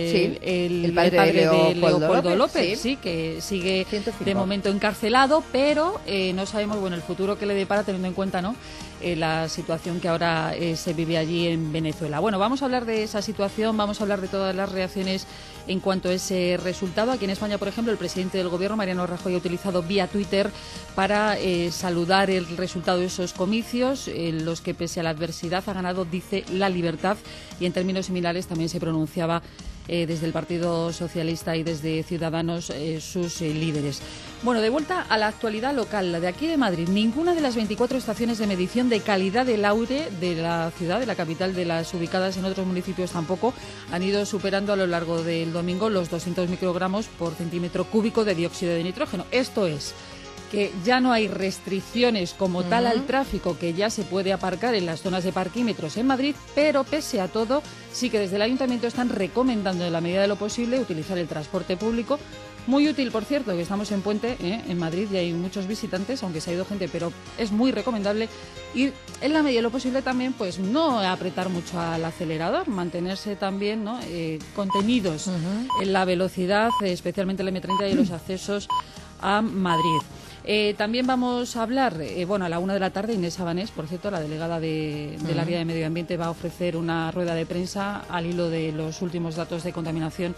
el padre de Leopoldo López, que sigue 105. De momento encarcelado, pero no sabemos el futuro que le depara teniendo en cuenta la situación que ahora se vive allí en Venezuela. Bueno, vamos a hablar de esa situación, vamos a hablar de todas las reacciones en cuanto a ese resultado. Aquí en España, por ejemplo, el presidente del Gobierno, Mariano Rajoy, ha utilizado vía Twitter para saludar el resultado de esos comicios, en los que pese a la adversidad ha ganado, dice, la libertad, y en términos similares también se pronunciaba desde el Partido Socialista y desde Ciudadanos sus líderes. Bueno, de vuelta a la actualidad local, la de aquí de Madrid. Ninguna de las 24 estaciones de medición de calidad del aire de la ciudad, de la capital, de las ubicadas en otros municipios tampoco, han ido superando a lo largo del domingo los 200 microgramos por centímetro cúbico de dióxido de nitrógeno. Esto es, que ya no hay restricciones como tal al tráfico, que ya se puede aparcar en las zonas de parquímetros en Madrid, pero pese a todo, sí que desde el Ayuntamiento están recomendando en la medida de lo posible utilizar el transporte público. Muy útil, por cierto, que estamos en Puente, en Madrid, y hay muchos visitantes, aunque se ha ido gente, pero es muy recomendable ir en la medida de lo posible también, pues no apretar mucho al acelerador, mantenerse también, ¿no? Contenidos en la velocidad, especialmente el M30 y los accesos a Madrid. También vamos a hablar, a la 1 de la tarde, Inés Sabanés, por cierto, la delegada del área de Medio Ambiente, va a ofrecer una rueda de prensa al hilo de los últimos datos de contaminación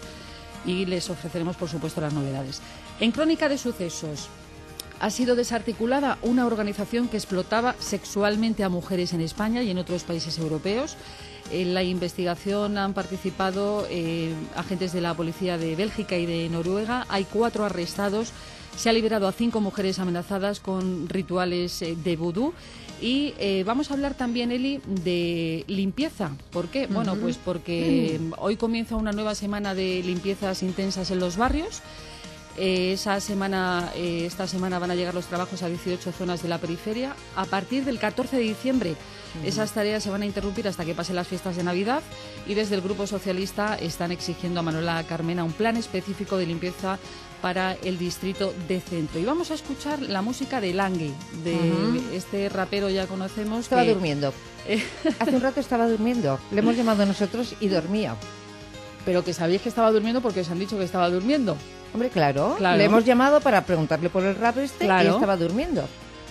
y les ofreceremos, por supuesto, las novedades. En Crónica de Sucesos, ha sido desarticulada una organización que explotaba sexualmente a mujeres en España y en otros países europeos. En la investigación han participado agentes de la policía de Bélgica y de Noruega. Hay 4 arrestados. Se ha liberado a 5 mujeres amenazadas con rituales de vudú. Y vamos a hablar también, Eli, de limpieza. ¿Por qué? Bueno, pues porque hoy comienza una nueva semana de limpiezas intensas en los barrios. Esta semana van a llegar los trabajos a 18 zonas de la periferia. A partir del 14 de diciembre esas tareas se van a interrumpir hasta que pasen las fiestas de Navidad, y desde el Grupo Socialista están exigiendo a Manuela Carmena un plan específico de limpieza para el distrito de Centro. Y vamos a escuchar la música de Langui, de este rapero ya conocemos. Estaba durmiendo. Hace un rato estaba durmiendo. Le hemos llamado nosotros y dormía. Pero que sabéis que estaba durmiendo porque os han dicho que estaba durmiendo. Hombre, claro. Le hemos llamado para preguntarle por el rap y estaba durmiendo.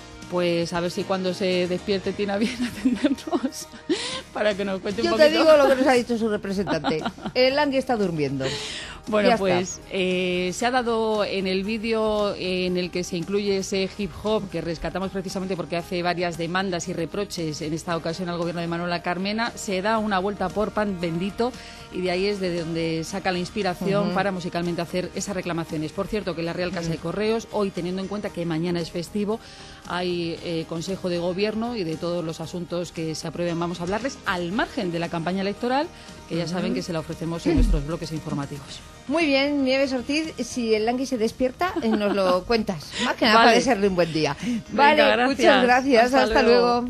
Pues a ver si cuando se despierte tiene a bien atendernos para que nos cuente un poquito. Yo te digo lo que nos ha dicho su representante. El Langui está durmiendo. Bueno, pues se ha dado en el vídeo en el que se incluye ese hip hop que rescatamos precisamente porque hace varias demandas y reproches en esta ocasión al gobierno de Manuela Carmena. Se da una vuelta por Pan Bendito y de ahí es de donde saca la inspiración para musicalmente hacer esas reclamaciones. Por cierto, que la Real Casa de Correos, hoy teniendo en cuenta que mañana es festivo, hay Consejo de Gobierno y de todos los asuntos que se aprueben vamos a hablarles al margen de la campaña electoral, que ya saben que se la ofrecemos en nuestros bloques informativos. Muy bien, Nieves Ortiz, si el Langui se despierta, nos lo cuentas. Más que nada para desearle un buen día. Vale, venga, muchas gracias. Hasta luego.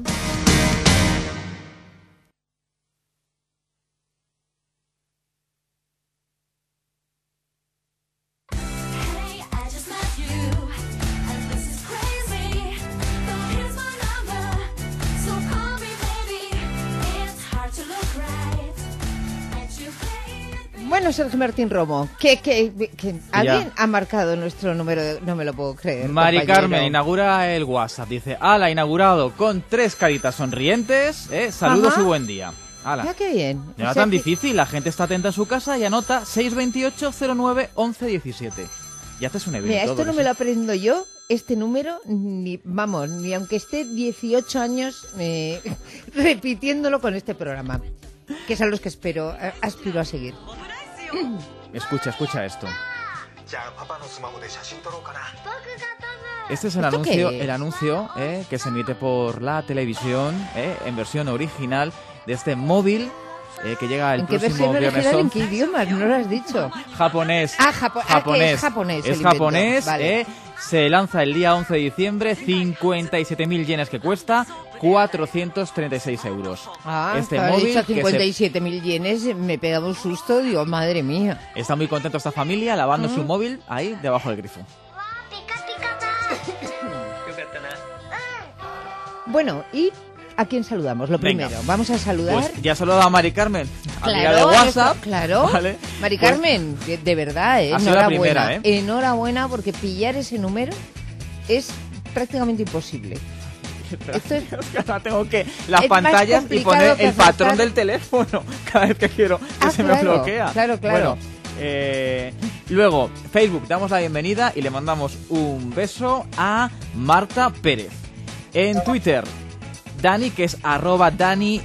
Bueno, Sergio Martín Romo, que alguien ha marcado nuestro número, no me lo puedo creer. Mari Carmen inaugura el WhatsApp, dice, ¡hala, inaugurado con 3 caritas sonrientes! Saludos y buen día. ¡Hala! Ya, qué bien. No era tan difícil, la gente está atenta en su casa y anota 628 09 11 17. Y haces un evento. Mira, esto no me lo aprendo yo, este número, ni aunque esté 18 años repitiéndolo con este programa, que es a los que aspiro a seguir. Escucha esto. Este es el anuncio que se emite por la televisión en versión original de este móvil que llega el próximo viernes 11. ¿En qué idioma? No lo has dicho. Japonés. Japonés. Es japonés. Es japonés. Vale. Se lanza el día 11 de diciembre, 57.000 yenes que cuesta, 436 euros. Este móvil, 57.000 yenes, me he pegado un susto, digo, madre mía. Está muy contento esta familia lavando su móvil ahí debajo del grifo. Bueno, y ¿a quién saludamos? Lo primero, vamos a saludar. Pues ya saludado a Mari Carmen, amiga de WhatsApp. Claro, ¿vale? Mari Carmen, pues, de verdad, enhorabuena. Enhorabuena, porque pillar ese número es prácticamente imposible. Esto es que ahora tengo que las pantallas y poner el patrón del teléfono cada vez que quiero que se me bloquea. Claro. Bueno, luego, Facebook, damos la bienvenida y le mandamos un beso a Marta Pérez. En Twitter, Dani, que es @Dani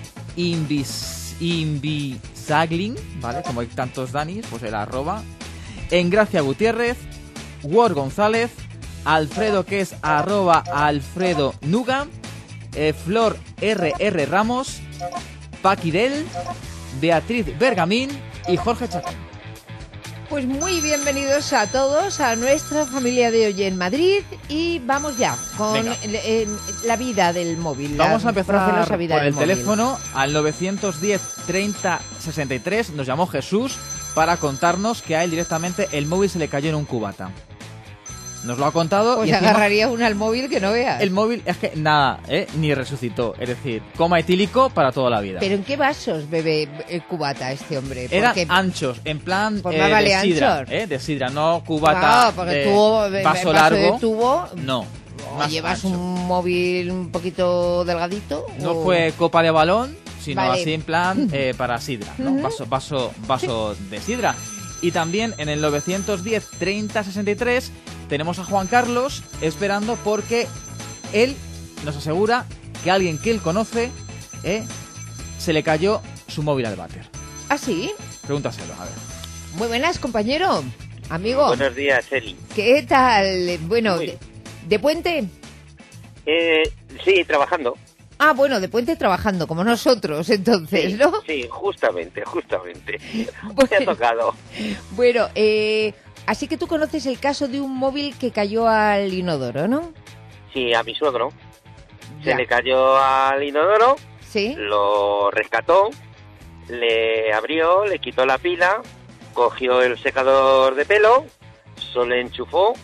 Invisagling, ¿vale? Como hay tantos Danis, pues el @. En Gracia Gutiérrez, Word González, Alfredo, que es @Alfredo Nuga, Flor RR Ramos, Paquidel, Beatriz Bergamín y Jorge Chacón. Pues muy bienvenidos a todos a nuestra familia de Hoy en Madrid y vamos ya con la vida del móvil. Vamos a empezar por el móvil. Teléfono al 910 30 63. Nos llamó Jesús para contarnos que a él directamente el móvil se le cayó en un cubata. Nos lo ha contado. Pues y encima, agarraría una al móvil que no veas. El móvil es que nada, ni resucitó. Es decir, coma etílico para toda la vida. ¿Pero en qué vasos bebe el cubata este hombre? Eran anchos, en plan pues más vale de sidra. Anchos. De sidra, no cubata vaso largo. De tubo, no. ¿Llevas ancho. un móvil un poquito delgadito? No fue copa de balón, sino vale. así en plan para sidra, ¿no? Vaso de sidra. Y también en el 910 30 63 tenemos a Juan Carlos esperando porque él nos asegura que alguien que él conoce se le cayó su móvil al váter. ¿Ah, sí? Pregúntaselo, a ver. Muy buenas, compañero, amigo. Buenos días, Eli. ¿Qué tal? Bueno, ¿de puente? Sí, trabajando. Ah, bueno, de puente trabajando, como nosotros, entonces, sí, ¿no? Sí, justamente. Me ha tocado. Bueno, así que tú conoces el caso de un móvil que cayó al inodoro, ¿no? Sí, a mi suegro. Se le cayó al inodoro, ¿sí? Lo rescató, le abrió, le quitó la pila, cogió el secador de pelo, se le enchufó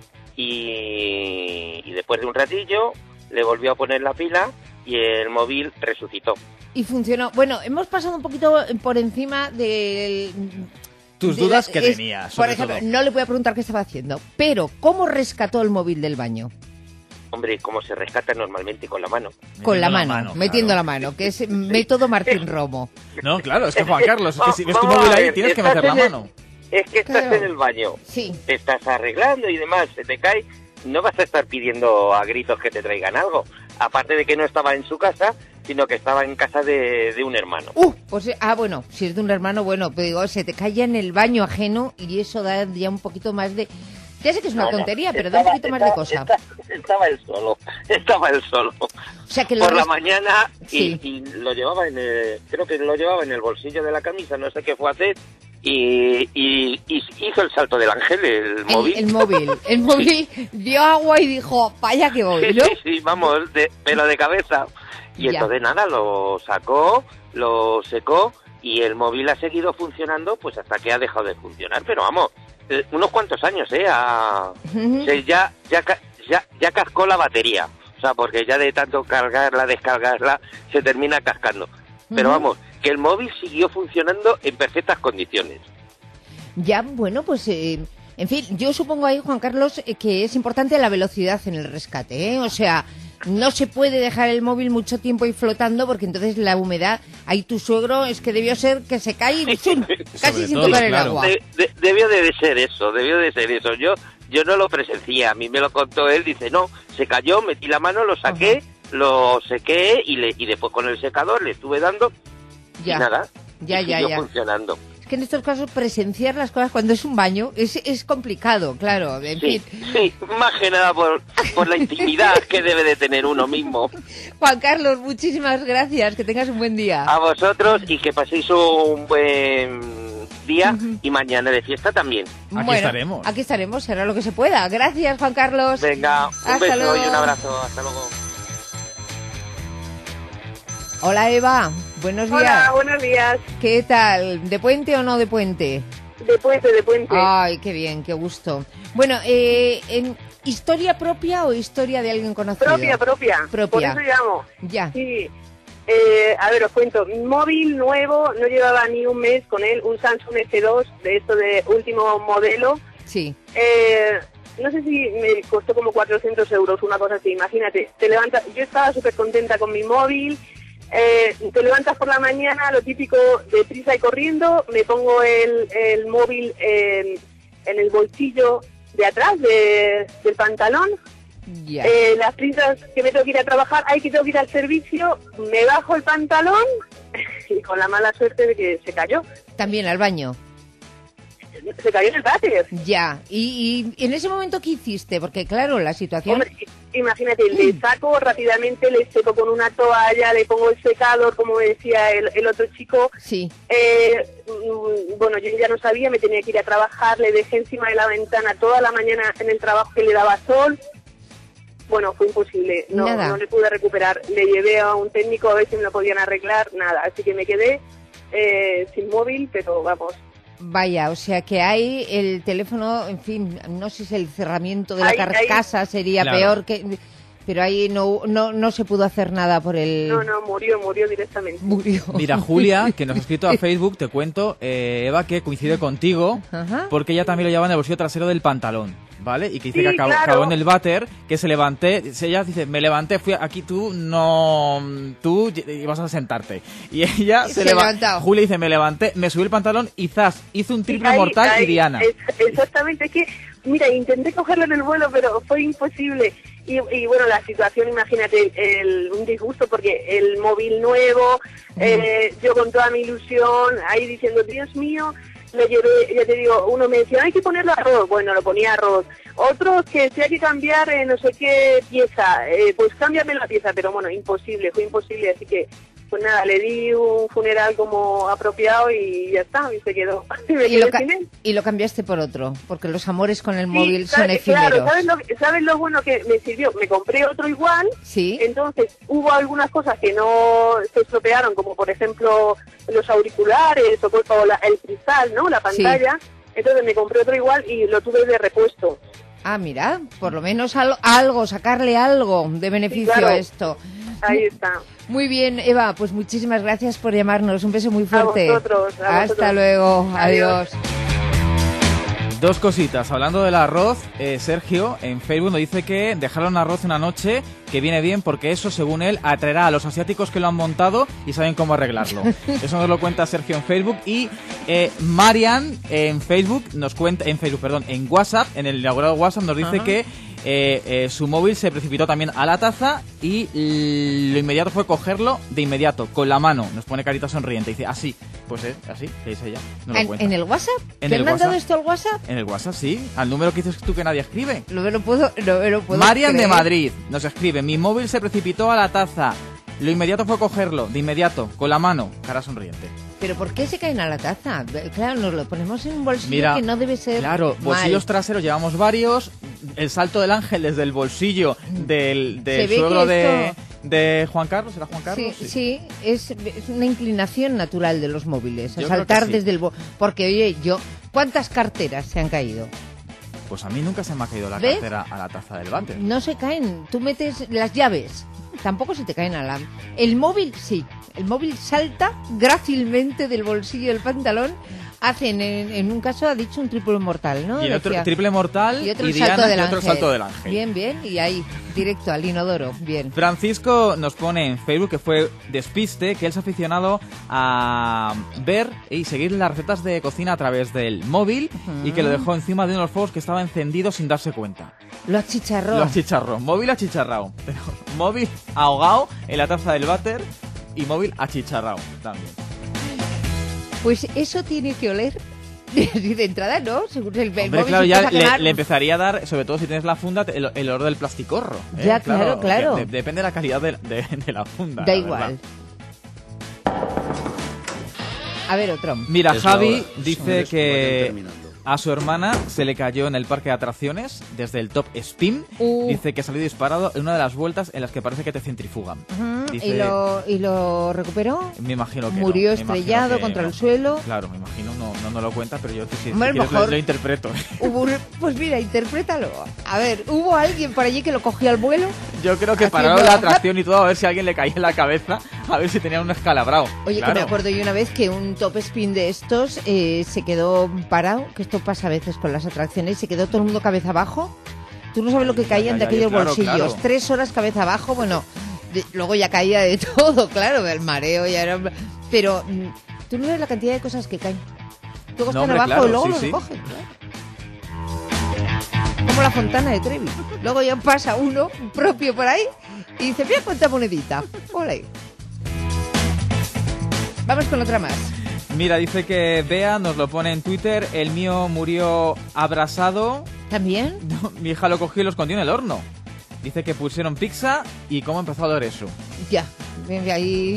y después de un ratillo le volvió a poner la pila y el móvil resucitó. Y funcionó. Bueno, hemos pasado un poquito por encima del... Tus dudas que tenías, por ejemplo, no le voy a preguntar qué estaba haciendo, pero ¿cómo rescató el móvil del baño? Hombre, ¿cómo se rescata normalmente? Con la mano. Con la mano, metiendo la mano, que es método Martín Romo. No, claro, es que Juan Carlos, es que si ves tu móvil ahí tienes que meter la mano. Es que estás en el baño, te estás arreglando y demás, se te cae, no vas a estar pidiendo a gritos que te traigan algo. Aparte de que no estaba en su casa, sino que estaba en casa de un hermano. Pues, bueno, si es de un hermano, bueno, pero digo, se te cae en el baño ajeno y eso da ya un poquito más de... Ya sé que es una tontería, pero da un poquito más de cosa. Estaba él solo. O sea, que por la mañana y lo llevaba creo que lo llevaba en el bolsillo de la camisa, no sé qué fue a hacer. Y hizo el salto del ángel, el móvil. El móvil dio agua y dijo, vaya que voy, ¿no? Sí, vamos, pero de cabeza. Y entonces nada, lo sacó, lo secó y el móvil ha seguido funcionando pues hasta que ha dejado de funcionar. Pero vamos, unos cuantos años, ya cascó la batería. O sea, porque ya de tanto cargarla, descargarla, se termina cascando. Pero vamos, que el móvil siguió funcionando en perfectas condiciones. Ya, bueno, pues, en fin, yo supongo ahí, Juan Carlos, que es importante la velocidad en el rescate, ¿eh? O sea, no se puede dejar el móvil mucho tiempo ahí flotando porque entonces la humedad, ahí tu suegro es que debió ser que se cae casi sin tocar el agua. Debió de ser eso. Yo no lo presencié, a mí me lo contó él, dice, no, se cayó, metí la mano, lo saqué, lo sequé y después con el secador le estuve dando y nada, siguió funcionando. Es que en estos casos presenciar las cosas cuando es un baño es complicado, claro. En fin. Sí, más que nada por la intimidad que debe de tener uno mismo. Juan Carlos, muchísimas gracias, que tengas un buen día. A vosotros y que paséis un buen día y mañana de fiesta también. Aquí estaremos, será lo que se pueda. Gracias, Juan Carlos. Venga, un beso y un abrazo. Hasta luego. Hola, Eva. Buenos días. Hola, buenos días. ¿Qué tal? ¿De puente o no de puente? De puente. Ay, qué bien, qué gusto. Bueno, ¿en historia propia o historia de alguien conocido? Propia. Por eso llamo. Ya. Sí. A ver, os cuento. Móvil nuevo, no llevaba ni un mes con él, un Samsung S2 de esto de último modelo. Sí. No sé si me costó como 400 euros, una cosa así. Imagínate, te levantas. Yo estaba súper contenta con mi móvil. Te levantas por la mañana, lo típico de prisa y corriendo, me pongo el móvil en el bolsillo de atrás del pantalón, las prisas que me tengo que ir a trabajar, que tengo que ir al servicio, me bajo el pantalón y con la mala suerte de que se cayó. ¿También al baño? se cayó en el váter. Ya, y en ese momento, ¿qué hiciste? Porque claro, la situación... Hombre, imagínate, le saco rápidamente, le seco con una toalla, le pongo el secador, como me decía el otro chico. Sí. Bueno, yo ya no sabía, me tenía que ir a trabajar, le dejé encima de la ventana toda la mañana en el trabajo que le daba sol. Bueno, fue imposible, no le pude recuperar. Le llevé a un técnico a ver si me lo podían arreglar, nada. Así que me quedé sin móvil, pero vamos. Vaya, o sea que hay el teléfono, en fin, no sé si el cerramiento de la carcasa sería peor que... Pero ahí no se pudo hacer nada por el... No, murió directamente. Murió. Mira, Julia, que nos ha escrito a Facebook, te cuento, Eva, que coincide contigo, porque ella también lo llevaba en el bolsillo trasero del pantalón, ¿vale? Y que dice que acabó en el váter, que se levanté, ella dice, me levanté, fui aquí, tú ibas a sentarte. Y ella se levantó. Julia dice, me levanté, me subí el pantalón y hizo un triple mortal y Diana. Exactamente, que, mira, intenté cogerlo en el vuelo, pero fue imposible. Y bueno, la situación, imagínate, un disgusto porque el móvil nuevo, yo con toda mi ilusión, ahí diciendo, Dios mío, lo llevé, ya te digo, uno me decía, hay que ponerlo arroz, bueno, lo ponía arroz. Otros que si hay que cambiar no sé qué pieza, pues cámbiame la pieza, pero bueno, fue imposible, así que pues nada, le di un funeral como apropiado y ya está, y se quedó. Y lo cambiaste por otro, porque los amores con el móvil son efímeros. Claro, ¿sabes lo bueno que me sirvió? Me compré otro igual, entonces hubo algunas cosas que no se estropearon, como por ejemplo los auriculares o el cristal, ¿no? La pantalla. Entonces me compré otro igual y lo tuve de repuesto. Ah, mira, por lo menos sacarle algo de beneficio a esto. Ahí está. Muy bien, Eva, pues muchísimas gracias por llamarnos. Un beso muy fuerte. A vosotros. Hasta luego. Adiós. Dos cositas. Hablando del arroz, Sergio en Facebook nos dice que dejaron arroz una noche, que viene bien porque eso, según él, atraerá a los asiáticos que lo han montado y saben cómo arreglarlo. Eso nos lo cuenta Sergio en Facebook. Y Marian en Facebook nos cuenta, en WhatsApp, en el inaugurado WhatsApp, nos dice que su móvil se precipitó también a la taza y lo inmediato fue cogerlo de inmediato, con la mano. Nos pone carita sonriente y dice, así, pues así, que dice ella. ¿En el WhatsApp? ¿Te han mandado esto al WhatsApp? En el WhatsApp, sí, al número que dices tú que nadie escribe. No me lo puedo Marian creer. de Madrid nos escribe, mi móvil se precipitó a la taza, lo inmediato fue cogerlo, de inmediato, con la mano, cara sonriente. ¿Pero por qué se caen a la taza? Claro, nos lo ponemos en un bolsillo que no debe ser. Claro, bolsillos traseros llevamos varios. El salto del ángel desde el bolsillo del suegro de Juan Carlos. ¿Era Juan Carlos? Sí, es una inclinación natural de los móviles. A saltar desde el porque, oye, ¿cuántas carteras se han caído? Pues a mí nunca se me ha caído la cartera a la taza del váter. No se caen. Tú metes las llaves. Tampoco se te caen a la... El móvil, sí. El móvil salta grácilmente del bolsillo del pantalón. Hacen, en un caso, ha dicho un triple mortal, ¿no? Y en otro triple mortal y otro salto del ángel. Bien. Y ahí, directo al inodoro. Bien. Francisco nos pone en Facebook que fue despiste, que él es aficionado a ver y seguir las recetas de cocina a través del móvil y que lo dejó encima de uno de los fuegos que estaba encendido sin darse cuenta. Lo achicharró. Móvil achicharrado. Móvil ahogado en la taza del váter y móvil achicharrado también. Pues eso tiene que oler de entrada, ¿no? Según el móvil, claro, ya le empezaría a dar, sobre todo si tienes la funda, el olor del plasticorro. Ya, claro. Depende de la calidad de la funda. Da igual. A ver, otro. Mira, Javi dice que a su hermana se le cayó en el parque de atracciones desde el top spin. Dice que salió disparado en una de las vueltas en las que parece que te centrifugan. Dice, ¿Y lo recuperó? Me imagino que murió estrellado contra el suelo. Claro, me imagino, no lo cuenta, pero yo si mejor lo interpreto. Pues mira, interprétalo. A ver, ¿hubo alguien por allí que lo cogió al vuelo? Yo creo que pararon la atracción y todo a ver si alguien le caía en la cabeza, a ver si tenía un escalabrado. Oye, claro. Que me acuerdo yo una vez que un top spin de estos se quedó parado, que esto pasa a veces con las atracciones, se quedó todo el mundo cabeza abajo. Tú no sabes lo que caían de aquellos bolsillos. Claro. 3 horas cabeza abajo, bueno, luego ya caía de todo, claro, del mareo ya era... Pero tú no ves la cantidad de cosas que caen. Luego están abajo y luego los recogen. Como la fontana de Trevi. Luego ya pasa uno propio por ahí y dice, mira cuánta monedita. Ole. Vamos con otra más. Mira, dice que Bea nos lo pone en Twitter, el mío murió abrasado. ¿También? No, mi hija lo cogió y lo escondió en el horno. Dice que pusieron pizza y cómo empezó a doler eso. Ya, ahí...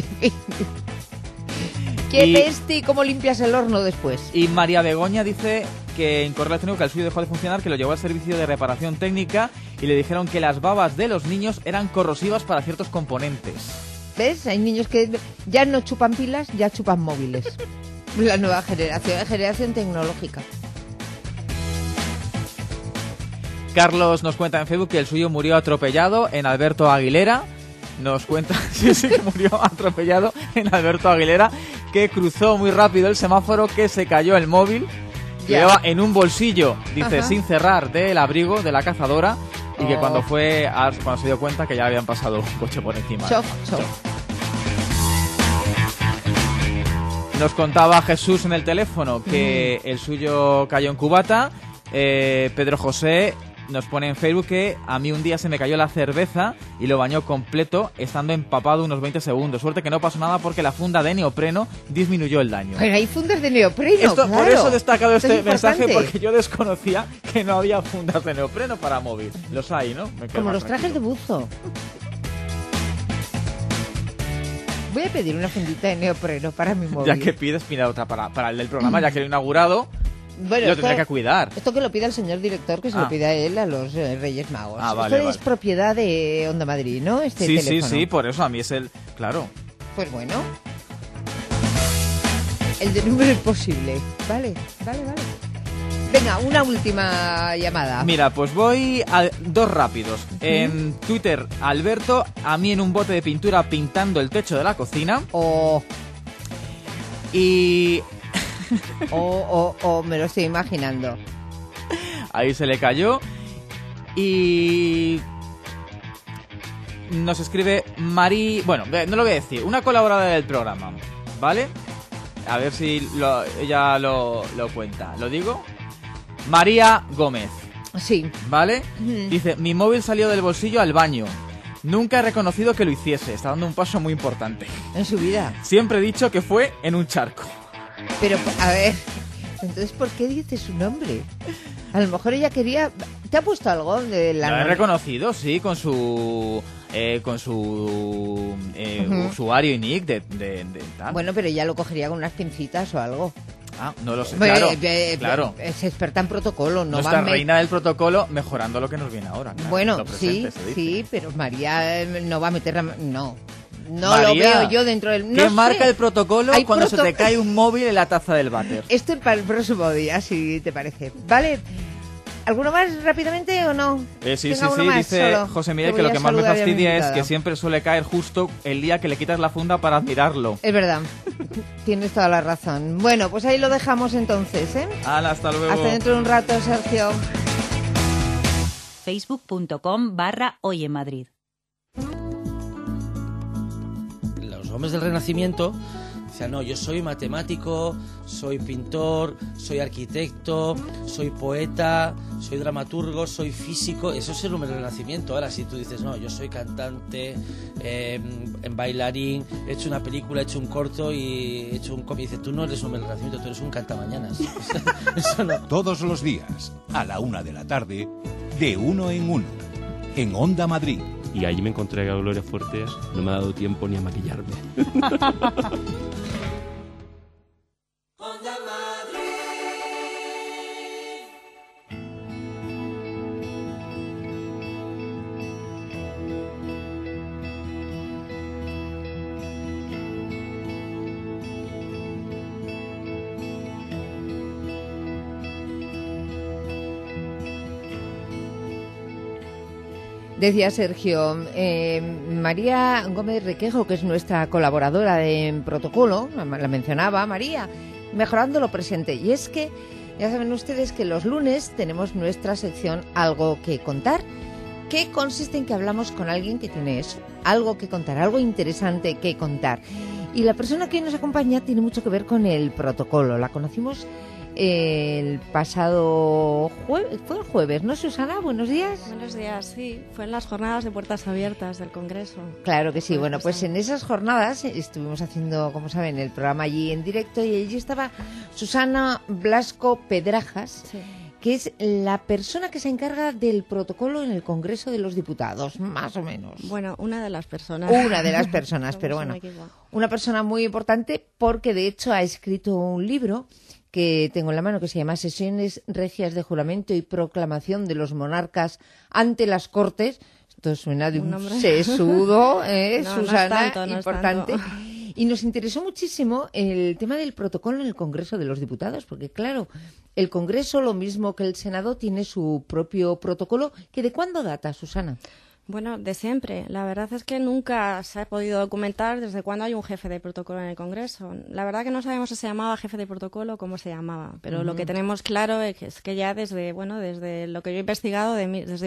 ¿Qué peste y cómo limpias el horno después? Y María Begoña dice que en correo electrónico que el suyo dejó de funcionar, que lo llevó al servicio de reparación técnica y le dijeron que las babas de los niños eran corrosivas para ciertos componentes. ¿Ves? Hay niños que ya no chupan pilas, ya chupan móviles. La nueva generación tecnológica. Carlos nos cuenta en Facebook que el suyo murió atropellado en Alberto Aguilera. Nos cuenta, sí, que murió atropellado en Alberto Aguilera, que cruzó muy rápido el semáforo, que se cayó el móvil, llevaba en un bolsillo, dice, sin cerrar, del abrigo de la cazadora, y que cuando se dio cuenta que ya habían pasado un coche por encima. Choc. Nos contaba Jesús en el teléfono que el suyo cayó en cubata. Pedro José nos pone en Facebook que a mí un día se me cayó la cerveza y lo bañó completo, estando empapado unos 20 segundos. Suerte que no pasó nada porque la funda de neopreno disminuyó el daño. Pero hay fundas de neopreno, claro. Por eso he destacado este mensaje, porque yo desconocía que no había fundas de neopreno para móvil. Los hay, ¿no? Como los trajes de buzo. Voy a pedir una fundita de neopreno para mi móvil. Ya que pides, mira otra para el del programa, ya que lo he inaugurado. Bueno, lo tendré que cuidar. Esto que lo pida el señor director, que se lo pida a él, a los Reyes Magos. Vale. Es propiedad de Onda Madrid, ¿no? Este teléfono. Sí, por eso a mí es el... Claro. Pues bueno. El de número imposible. Vale. Venga, una última llamada. Mira, pues voy a dos rápidos. En Twitter, Alberto, a mí en un bote de pintura pintando el techo de la cocina. Y... me lo estoy imaginando. Ahí se le cayó. Y nos escribe bueno, no lo voy a decir, una colaboradora del programa, ¿vale? A ver si ella lo cuenta. ¿Lo digo? María Gómez. Sí. ¿Vale? Dice, mi móvil salió del bolsillo al baño. Nunca he reconocido que lo hiciese. Está dando un paso muy importante en su vida. Siempre he dicho que fue en un charco. Pero, a ver, entonces, ¿por qué dice su nombre? A lo mejor ella quería... ¿Te ha puesto algo de la... Lo he reconocido, sí, con su usuario y nick de tal. Bueno, pero ella lo cogería con unas pincitas o algo. Ah, no lo sé, claro. Es experta en protocolo, no nuestra reina del protocolo mejorando lo que nos viene ahora. Claro, bueno, sí, pero María no va a meter... No María, lo veo yo dentro del... ¿Qué marca el protocolo cuando se te cae un móvil en la taza del váter? Esto es para el próximo día, si te parece. ¿Vale? ¿Alguno más rápidamente o no? Sí, dice José Miguel que lo que más me fastidia es que siempre suele caer justo el día que le quitas la funda para admirarlo. Es verdad, tienes toda la razón. Bueno, pues ahí lo dejamos entonces, ¿eh? Hala, hasta luego. Hasta dentro de un rato, Sergio. Facebook.com/Hoy en Madrid. Los hombres del Renacimiento decían, no, yo soy matemático, soy pintor, soy arquitecto, soy poeta, soy dramaturgo, soy físico. Eso es el hombre del Renacimiento. Ahora, si tú dices, no, yo soy cantante, bailarín, he hecho una película, he hecho un corto y he hecho un cómic, dices, tú no eres un hombre del Renacimiento, tú eres un cantamañanas. Eso no. Todos los días, a la 1 de la tarde, de Uno en Uno, en Onda Madrid. Y allí me encontré a Gloria Fuertes, no me ha dado tiempo ni a maquillarme. Decía Sergio, María Gómez Requejo, que es nuestra colaboradora en protocolo, la mencionaba María, mejorando lo presente. Y es que ya saben ustedes que los lunes tenemos nuestra sección Algo que contar, que consiste en que hablamos con alguien que tiene eso, algo que contar, algo interesante que contar. Y la persona que hoy nos acompaña tiene mucho que ver con el protocolo. La conocimos el pasado jueves, fue el jueves, ¿no, Susana? Buenos días. Buenos días, sí. Fue en las jornadas de puertas abiertas del Congreso. Claro que sí. Bueno, pues en esas jornadas estuvimos haciendo, como saben, el programa allí en directo y allí estaba Susana Blasco Pedrajas, sí, que es la persona que se encarga del protocolo en el Congreso de los Diputados, más o menos. Bueno, una de las personas. Una de las personas, pero bueno, una persona muy importante porque de hecho ha escrito un libro que tengo en la mano que se llama Sesiones Regias de Juramento y Proclamación de los Monarcas ante las Cortes. Esto suena de un sesudo, no, Susana, no es importante. tanto. Y nos interesó muchísimo el tema del protocolo en el Congreso de los Diputados, porque claro, el Congreso, lo mismo que el Senado, tiene su propio protocolo. ¿Que de cuándo data, Susana? Bueno, de siempre. La verdad es que nunca se ha podido documentar desde cuándo hay un jefe de protocolo en el Congreso. La verdad que no sabemos si se llamaba jefe de protocolo o cómo se llamaba, pero lo que tenemos claro es que ya desde lo que yo he investigado, desde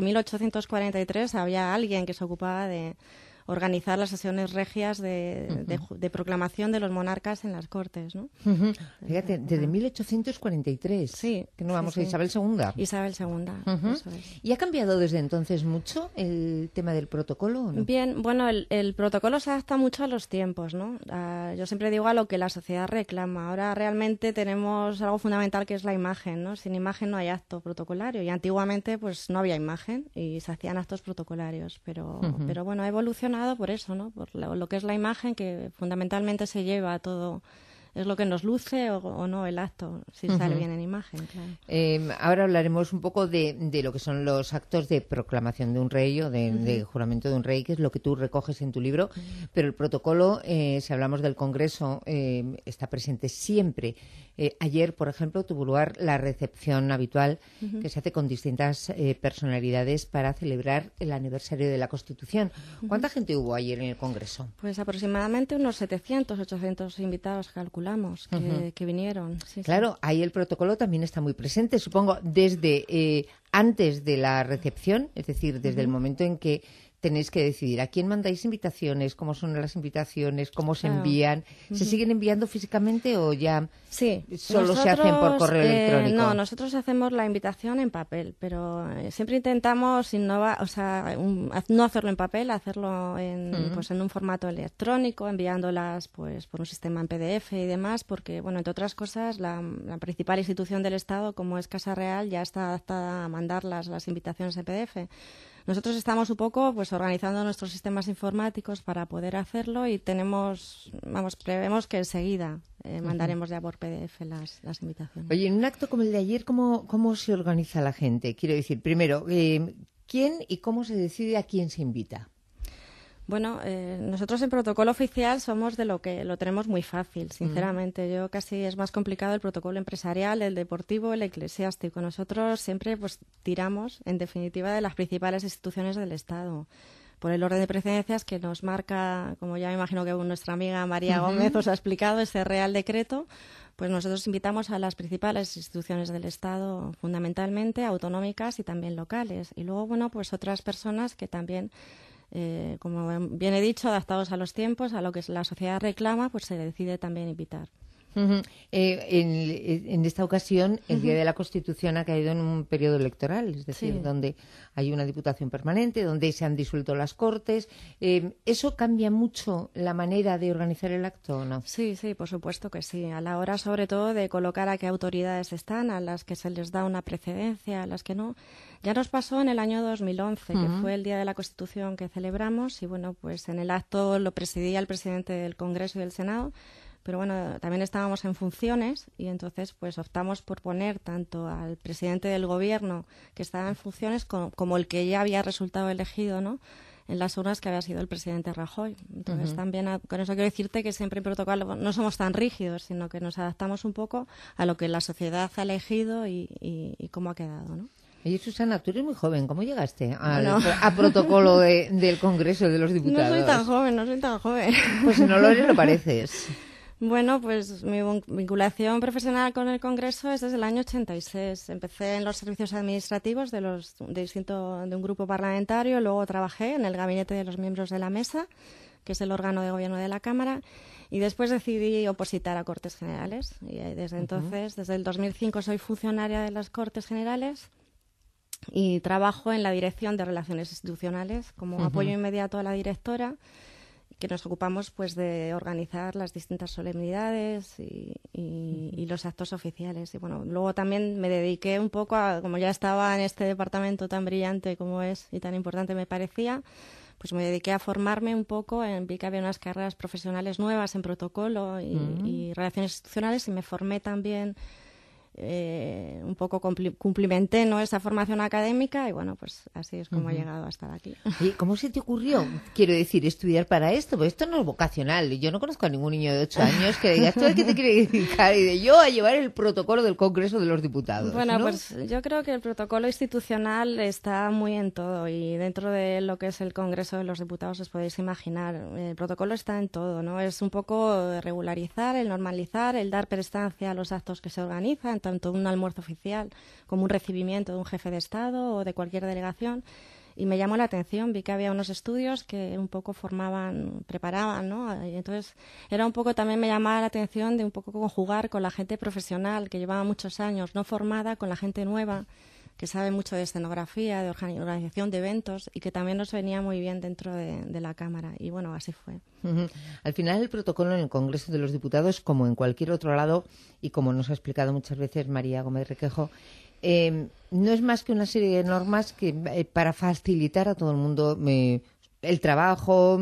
1843 había alguien que se ocupaba de organizar las sesiones regias de proclamación de los monarcas en las Cortes, ¿no? Fíjate, desde 1843. Sí. Que no vamos a sí. Isabel II. Isabel II, eso es. ¿Y ha cambiado desde entonces mucho el tema del protocolo o no? Bien, bueno, el protocolo se adapta mucho a los tiempos, ¿no? Yo siempre digo a lo que la sociedad reclama. Ahora realmente tenemos algo fundamental que es la imagen, ¿no? Sin imagen no hay acto protocolario y antiguamente pues no había imagen y se hacían actos protocolarios, pero bueno, ha evolucionado por eso, ¿no? Por lo que es la imagen, que fundamentalmente se lleva todo, es lo que nos luce o no el acto, si sale bien en imagen, claro. Ahora hablaremos un poco de lo que son los actos de proclamación de un rey o de juramento de un rey, que es lo que tú recoges en tu libro, pero el protocolo, si hablamos del Congreso, está presente siempre. Ayer, por ejemplo, tuvo lugar la recepción habitual que se hace con distintas personalidades para celebrar el aniversario de la Constitución. ¿Cuánta gente hubo ayer en el Congreso? Pues aproximadamente unos 700, 800 invitados calculamos que vinieron. Sí, claro, ahí el protocolo también está muy presente, supongo, desde antes de la recepción, es decir, desde el momento en que tenéis que decidir a quién mandáis invitaciones, cómo son las invitaciones, cómo se envían. ¿Se siguen enviando físicamente o ya solo se hacen por correo electrónico? No, nosotros hacemos la invitación en papel, pero siempre intentamos innovar, o sea, no hacerlo en papel, hacerlo en un formato electrónico, enviándolas pues por un sistema en PDF y demás, porque, bueno, entre otras cosas, la principal institución del Estado, como es Casa Real, ya está adaptada a mandar las invitaciones en PDF. Nosotros estamos un poco pues organizando nuestros sistemas informáticos para poder hacerlo y prevemos que enseguida mandaremos ya por PDF las invitaciones. Oye, en un acto como el de ayer, ¿cómo se organiza la gente? Quiero decir, primero, ¿quién y cómo se decide a quién se invita? Bueno, nosotros en protocolo oficial somos de lo que lo tenemos muy fácil, sinceramente. Yo casi es más complicado el protocolo empresarial, el deportivo, el eclesiástico. Nosotros siempre pues tiramos, en definitiva, de las principales instituciones del Estado, por el orden de precedencias que nos marca, como ya me imagino que nuestra amiga María Gómez os ha explicado, ese Real Decreto. Pues nosotros invitamos a las principales instituciones del Estado, fundamentalmente autonómicas y también locales. Y luego, bueno, pues otras personas que también, como bien he dicho, adaptados a los tiempos, a lo que la sociedad reclama, pues se decide también invitar. En esta ocasión, el Día de la Constitución ha caído en un periodo electoral, es decir, donde hay una diputación permanente, donde se han disuelto las Cortes. ¿Eso cambia mucho la manera de organizar el acto o no? Sí, por supuesto que sí. A la hora, sobre todo, de colocar a qué autoridades están, a las que se les da una precedencia, a las que no. Ya nos pasó en el año 2011, que fue el Día de la Constitución que celebramos, y bueno, pues en el acto lo presidía el presidente del Congreso y del Senado. Pero bueno, también estábamos en funciones y entonces pues optamos por poner tanto al presidente del gobierno que estaba en funciones como el que ya había resultado elegido, ¿no?, en las urnas, que había sido el presidente Rajoy. Entonces también con eso quiero decirte que siempre en protocolo no somos tan rígidos, sino que nos adaptamos un poco a lo que la sociedad ha elegido y cómo ha quedado, ¿no? Oye, Susana, tú eres muy joven. ¿Cómo llegaste a protocolo del Congreso de los Diputados? No soy tan joven. Pues si no lo eres, lo pareces. Bueno, pues mi vinculación profesional con el Congreso es desde el año 86. Empecé en los servicios administrativos de un grupo parlamentario, luego trabajé en el gabinete de los miembros de la mesa, que es el órgano de gobierno de la Cámara, Y después decidí opositar a Cortes Generales. Y desde entonces, desde el 2005, soy funcionaria de las Cortes Generales y trabajo en la Dirección de Relaciones Institucionales como apoyo inmediato a la directora, que nos ocupamos pues de organizar las distintas solemnidades y los actos oficiales. Y bueno, luego también me dediqué un poco a, como ya estaba en este departamento tan brillante como es y tan importante me parecía, pues me dediqué a formarme un poco. Vi que había unas carreras profesionales nuevas en protocolo y relaciones institucionales, y me formé también un poco cumplimenté, ¿no?, esa formación académica, y bueno, pues así es como he llegado a estar aquí. ¿Y cómo se te ocurrió, quiero decir, estudiar para esto? Pues esto no es vocacional. Yo no conozco a ningún niño de 8 años que diga, ¿tú a qué te quieres dedicar? Y de yo a llevar el protocolo del Congreso de los Diputados. Bueno, ¿no? pues yo creo que el protocolo institucional está muy en todo, y dentro de lo que es el Congreso de los Diputados os podéis imaginar, el protocolo está en todo, ¿no? Es un poco regularizar, el normalizar, el dar prestancia a los actos que se organizan, tanto un almuerzo oficial como un recibimiento de un jefe de Estado o de cualquier delegación. Y me llamó la atención, vi que había unos estudios que un poco preparaban, ¿no? Y entonces era un poco, también me llamaba la atención de un poco conjugar con la gente profesional que llevaba muchos años no formada, con la gente nueva que sabe mucho de escenografía, de organización de eventos, y que también nos venía muy bien dentro de la Cámara. Y bueno, así fue. Al final, el protocolo en el Congreso de los Diputados, como en cualquier otro lado, y como nos ha explicado muchas veces María Gómez Requejo, no es más que una serie de normas que para facilitar a todo el mundo el trabajo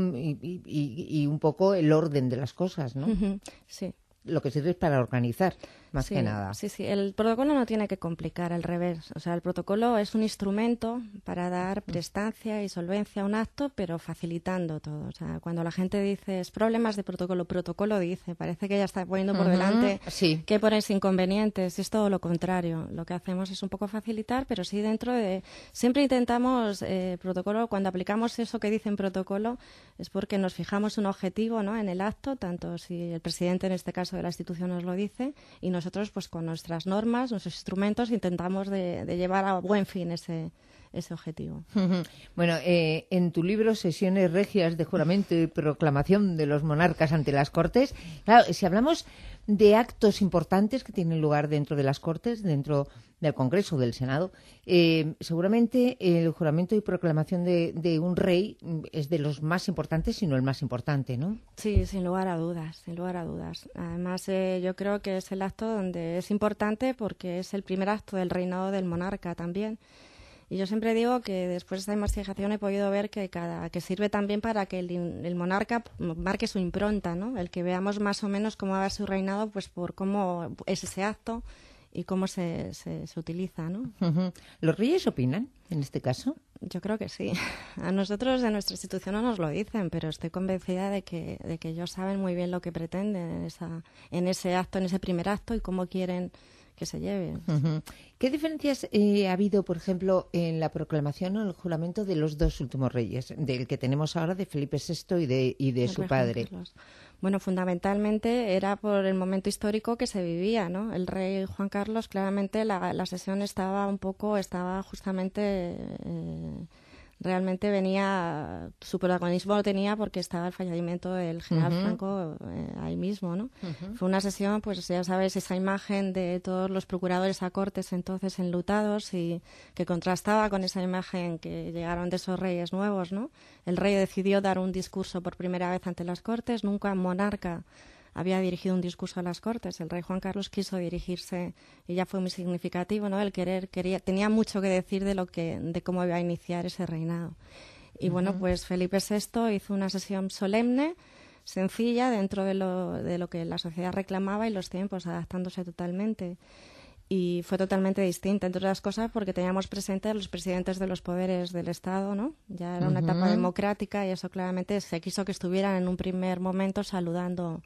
y un poco el orden de las cosas, ¿no? Sí. Lo que sirve es para organizar, más que nada. Sí. El protocolo no tiene que complicar, al revés. O sea, el protocolo es un instrumento para dar prestancia y solvencia a un acto, pero facilitando todo. O sea, cuando la gente dice problemas de protocolo dice, parece que ya está poniendo por delante que pones inconvenientes. Es todo lo contrario. Lo que hacemos es un poco facilitar, pero sí dentro de... Siempre intentamos protocolo, cuando aplicamos eso que dice en protocolo, es porque nos fijamos un objetivo, ¿no?, en el acto, tanto si el presidente, en este caso de la institución, nos lo dice, y nosotros pues con nuestras normas, nuestros instrumentos, intentamos de llevar a buen fin ese objetivo. Bueno, en tu libro Sesiones Regias de Juramento y Proclamación de los Monarcas ante las Cortes, claro, si hablamos de actos importantes que tienen lugar dentro de las Cortes, dentro del Congreso, del Senado, seguramente el juramento y proclamación de un rey es de los más importantes, si no el más importante, ¿no? Sí, sin lugar a dudas, sin lugar a dudas. Además, yo creo que es el acto donde es importante porque es el primer acto del reinado del monarca también. Y yo siempre digo que después de esta investigación he podido ver que sirve también para que el monarca marque su impronta, ¿no? El que veamos más o menos cómo va su reinado, pues por cómo es ese acto y cómo se utiliza, ¿no? ¿Los reyes opinan en este caso? Yo creo que sí. A nosotros de nuestra institución no nos lo dicen, pero estoy convencida de que ellos saben muy bien lo que pretenden en ese acto, en ese primer acto, y cómo quieren que se lleve. ¿Qué diferencias ha habido, por ejemplo, en la proclamación o el juramento de los dos últimos reyes, del que tenemos ahora, de Felipe VI y de su padre? Bueno, fundamentalmente era por el momento histórico que se vivía, ¿no? El rey Juan Carlos, claramente la sesión estaba justamente... realmente su protagonismo lo tenía porque estaba el fallecimiento del general Franco ahí mismo, ¿no? Fue una sesión, pues ya sabes, esa imagen de todos los procuradores a Cortes entonces enlutados, y que contrastaba con esa imagen que llegaron de esos reyes nuevos, ¿no? El rey decidió dar un discurso por primera vez ante las Cortes. Nunca un monarca había dirigido un discurso a las Cortes. El rey Juan Carlos quiso dirigirse, y ya fue muy significativo, ¿no? Tenía mucho que decir de cómo iba a iniciar ese reinado. Y bueno, pues Felipe VI hizo una sesión solemne, sencilla, dentro de lo que la sociedad reclamaba y los tiempos, adaptándose totalmente. Y fue totalmente distinta, entre otras cosas, porque teníamos presentes a los presidentes de los poderes del Estado, ¿no? Ya era una etapa democrática, y eso claramente se quiso que estuvieran en un primer momento saludando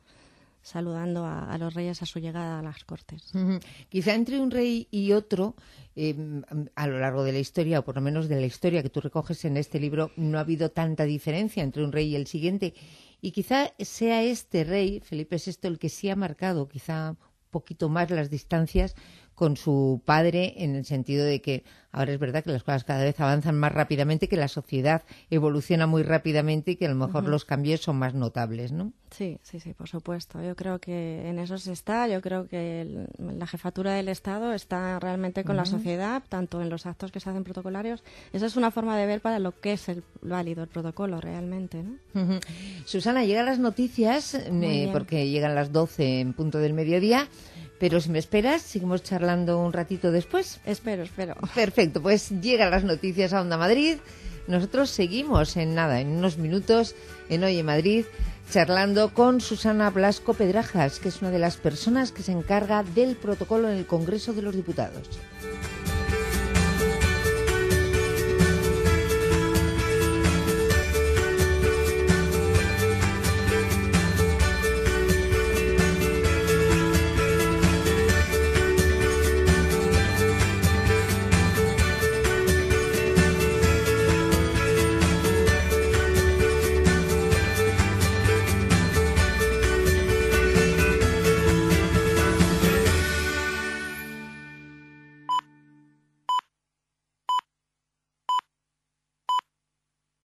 a los reyes a su llegada a las Cortes. Quizá entre un rey y otro, a lo largo de la historia, o por lo menos de la historia que tú recoges en este libro, no ha habido tanta diferencia entre un rey y el siguiente. Y quizá sea este rey, Felipe VI, el que sí ha marcado quizá un poquito más las distancias con su padre, en el sentido de que ahora es verdad que las cosas cada vez avanzan más rápidamente, que la sociedad evoluciona muy rápidamente y que a lo mejor los cambios son más notables, ¿no? Sí, por supuesto. Yo creo que en eso se está. Yo creo que la jefatura del Estado está realmente con la sociedad, tanto en los actos que se hacen protocolarios. Esa es una forma de ver para lo que es válido el protocolo realmente, ¿no? Susana, llegan las noticias, porque llegan las 12 en punto del mediodía. Pero si me esperas, seguimos charlando un ratito después. Espero. Perfecto, pues llegan las noticias a Onda Madrid. Nosotros seguimos en unos minutos en Hoy en Madrid, charlando con Susana Blasco Pedrajas, que es una de las personas que se encarga del protocolo en el Congreso de los Diputados.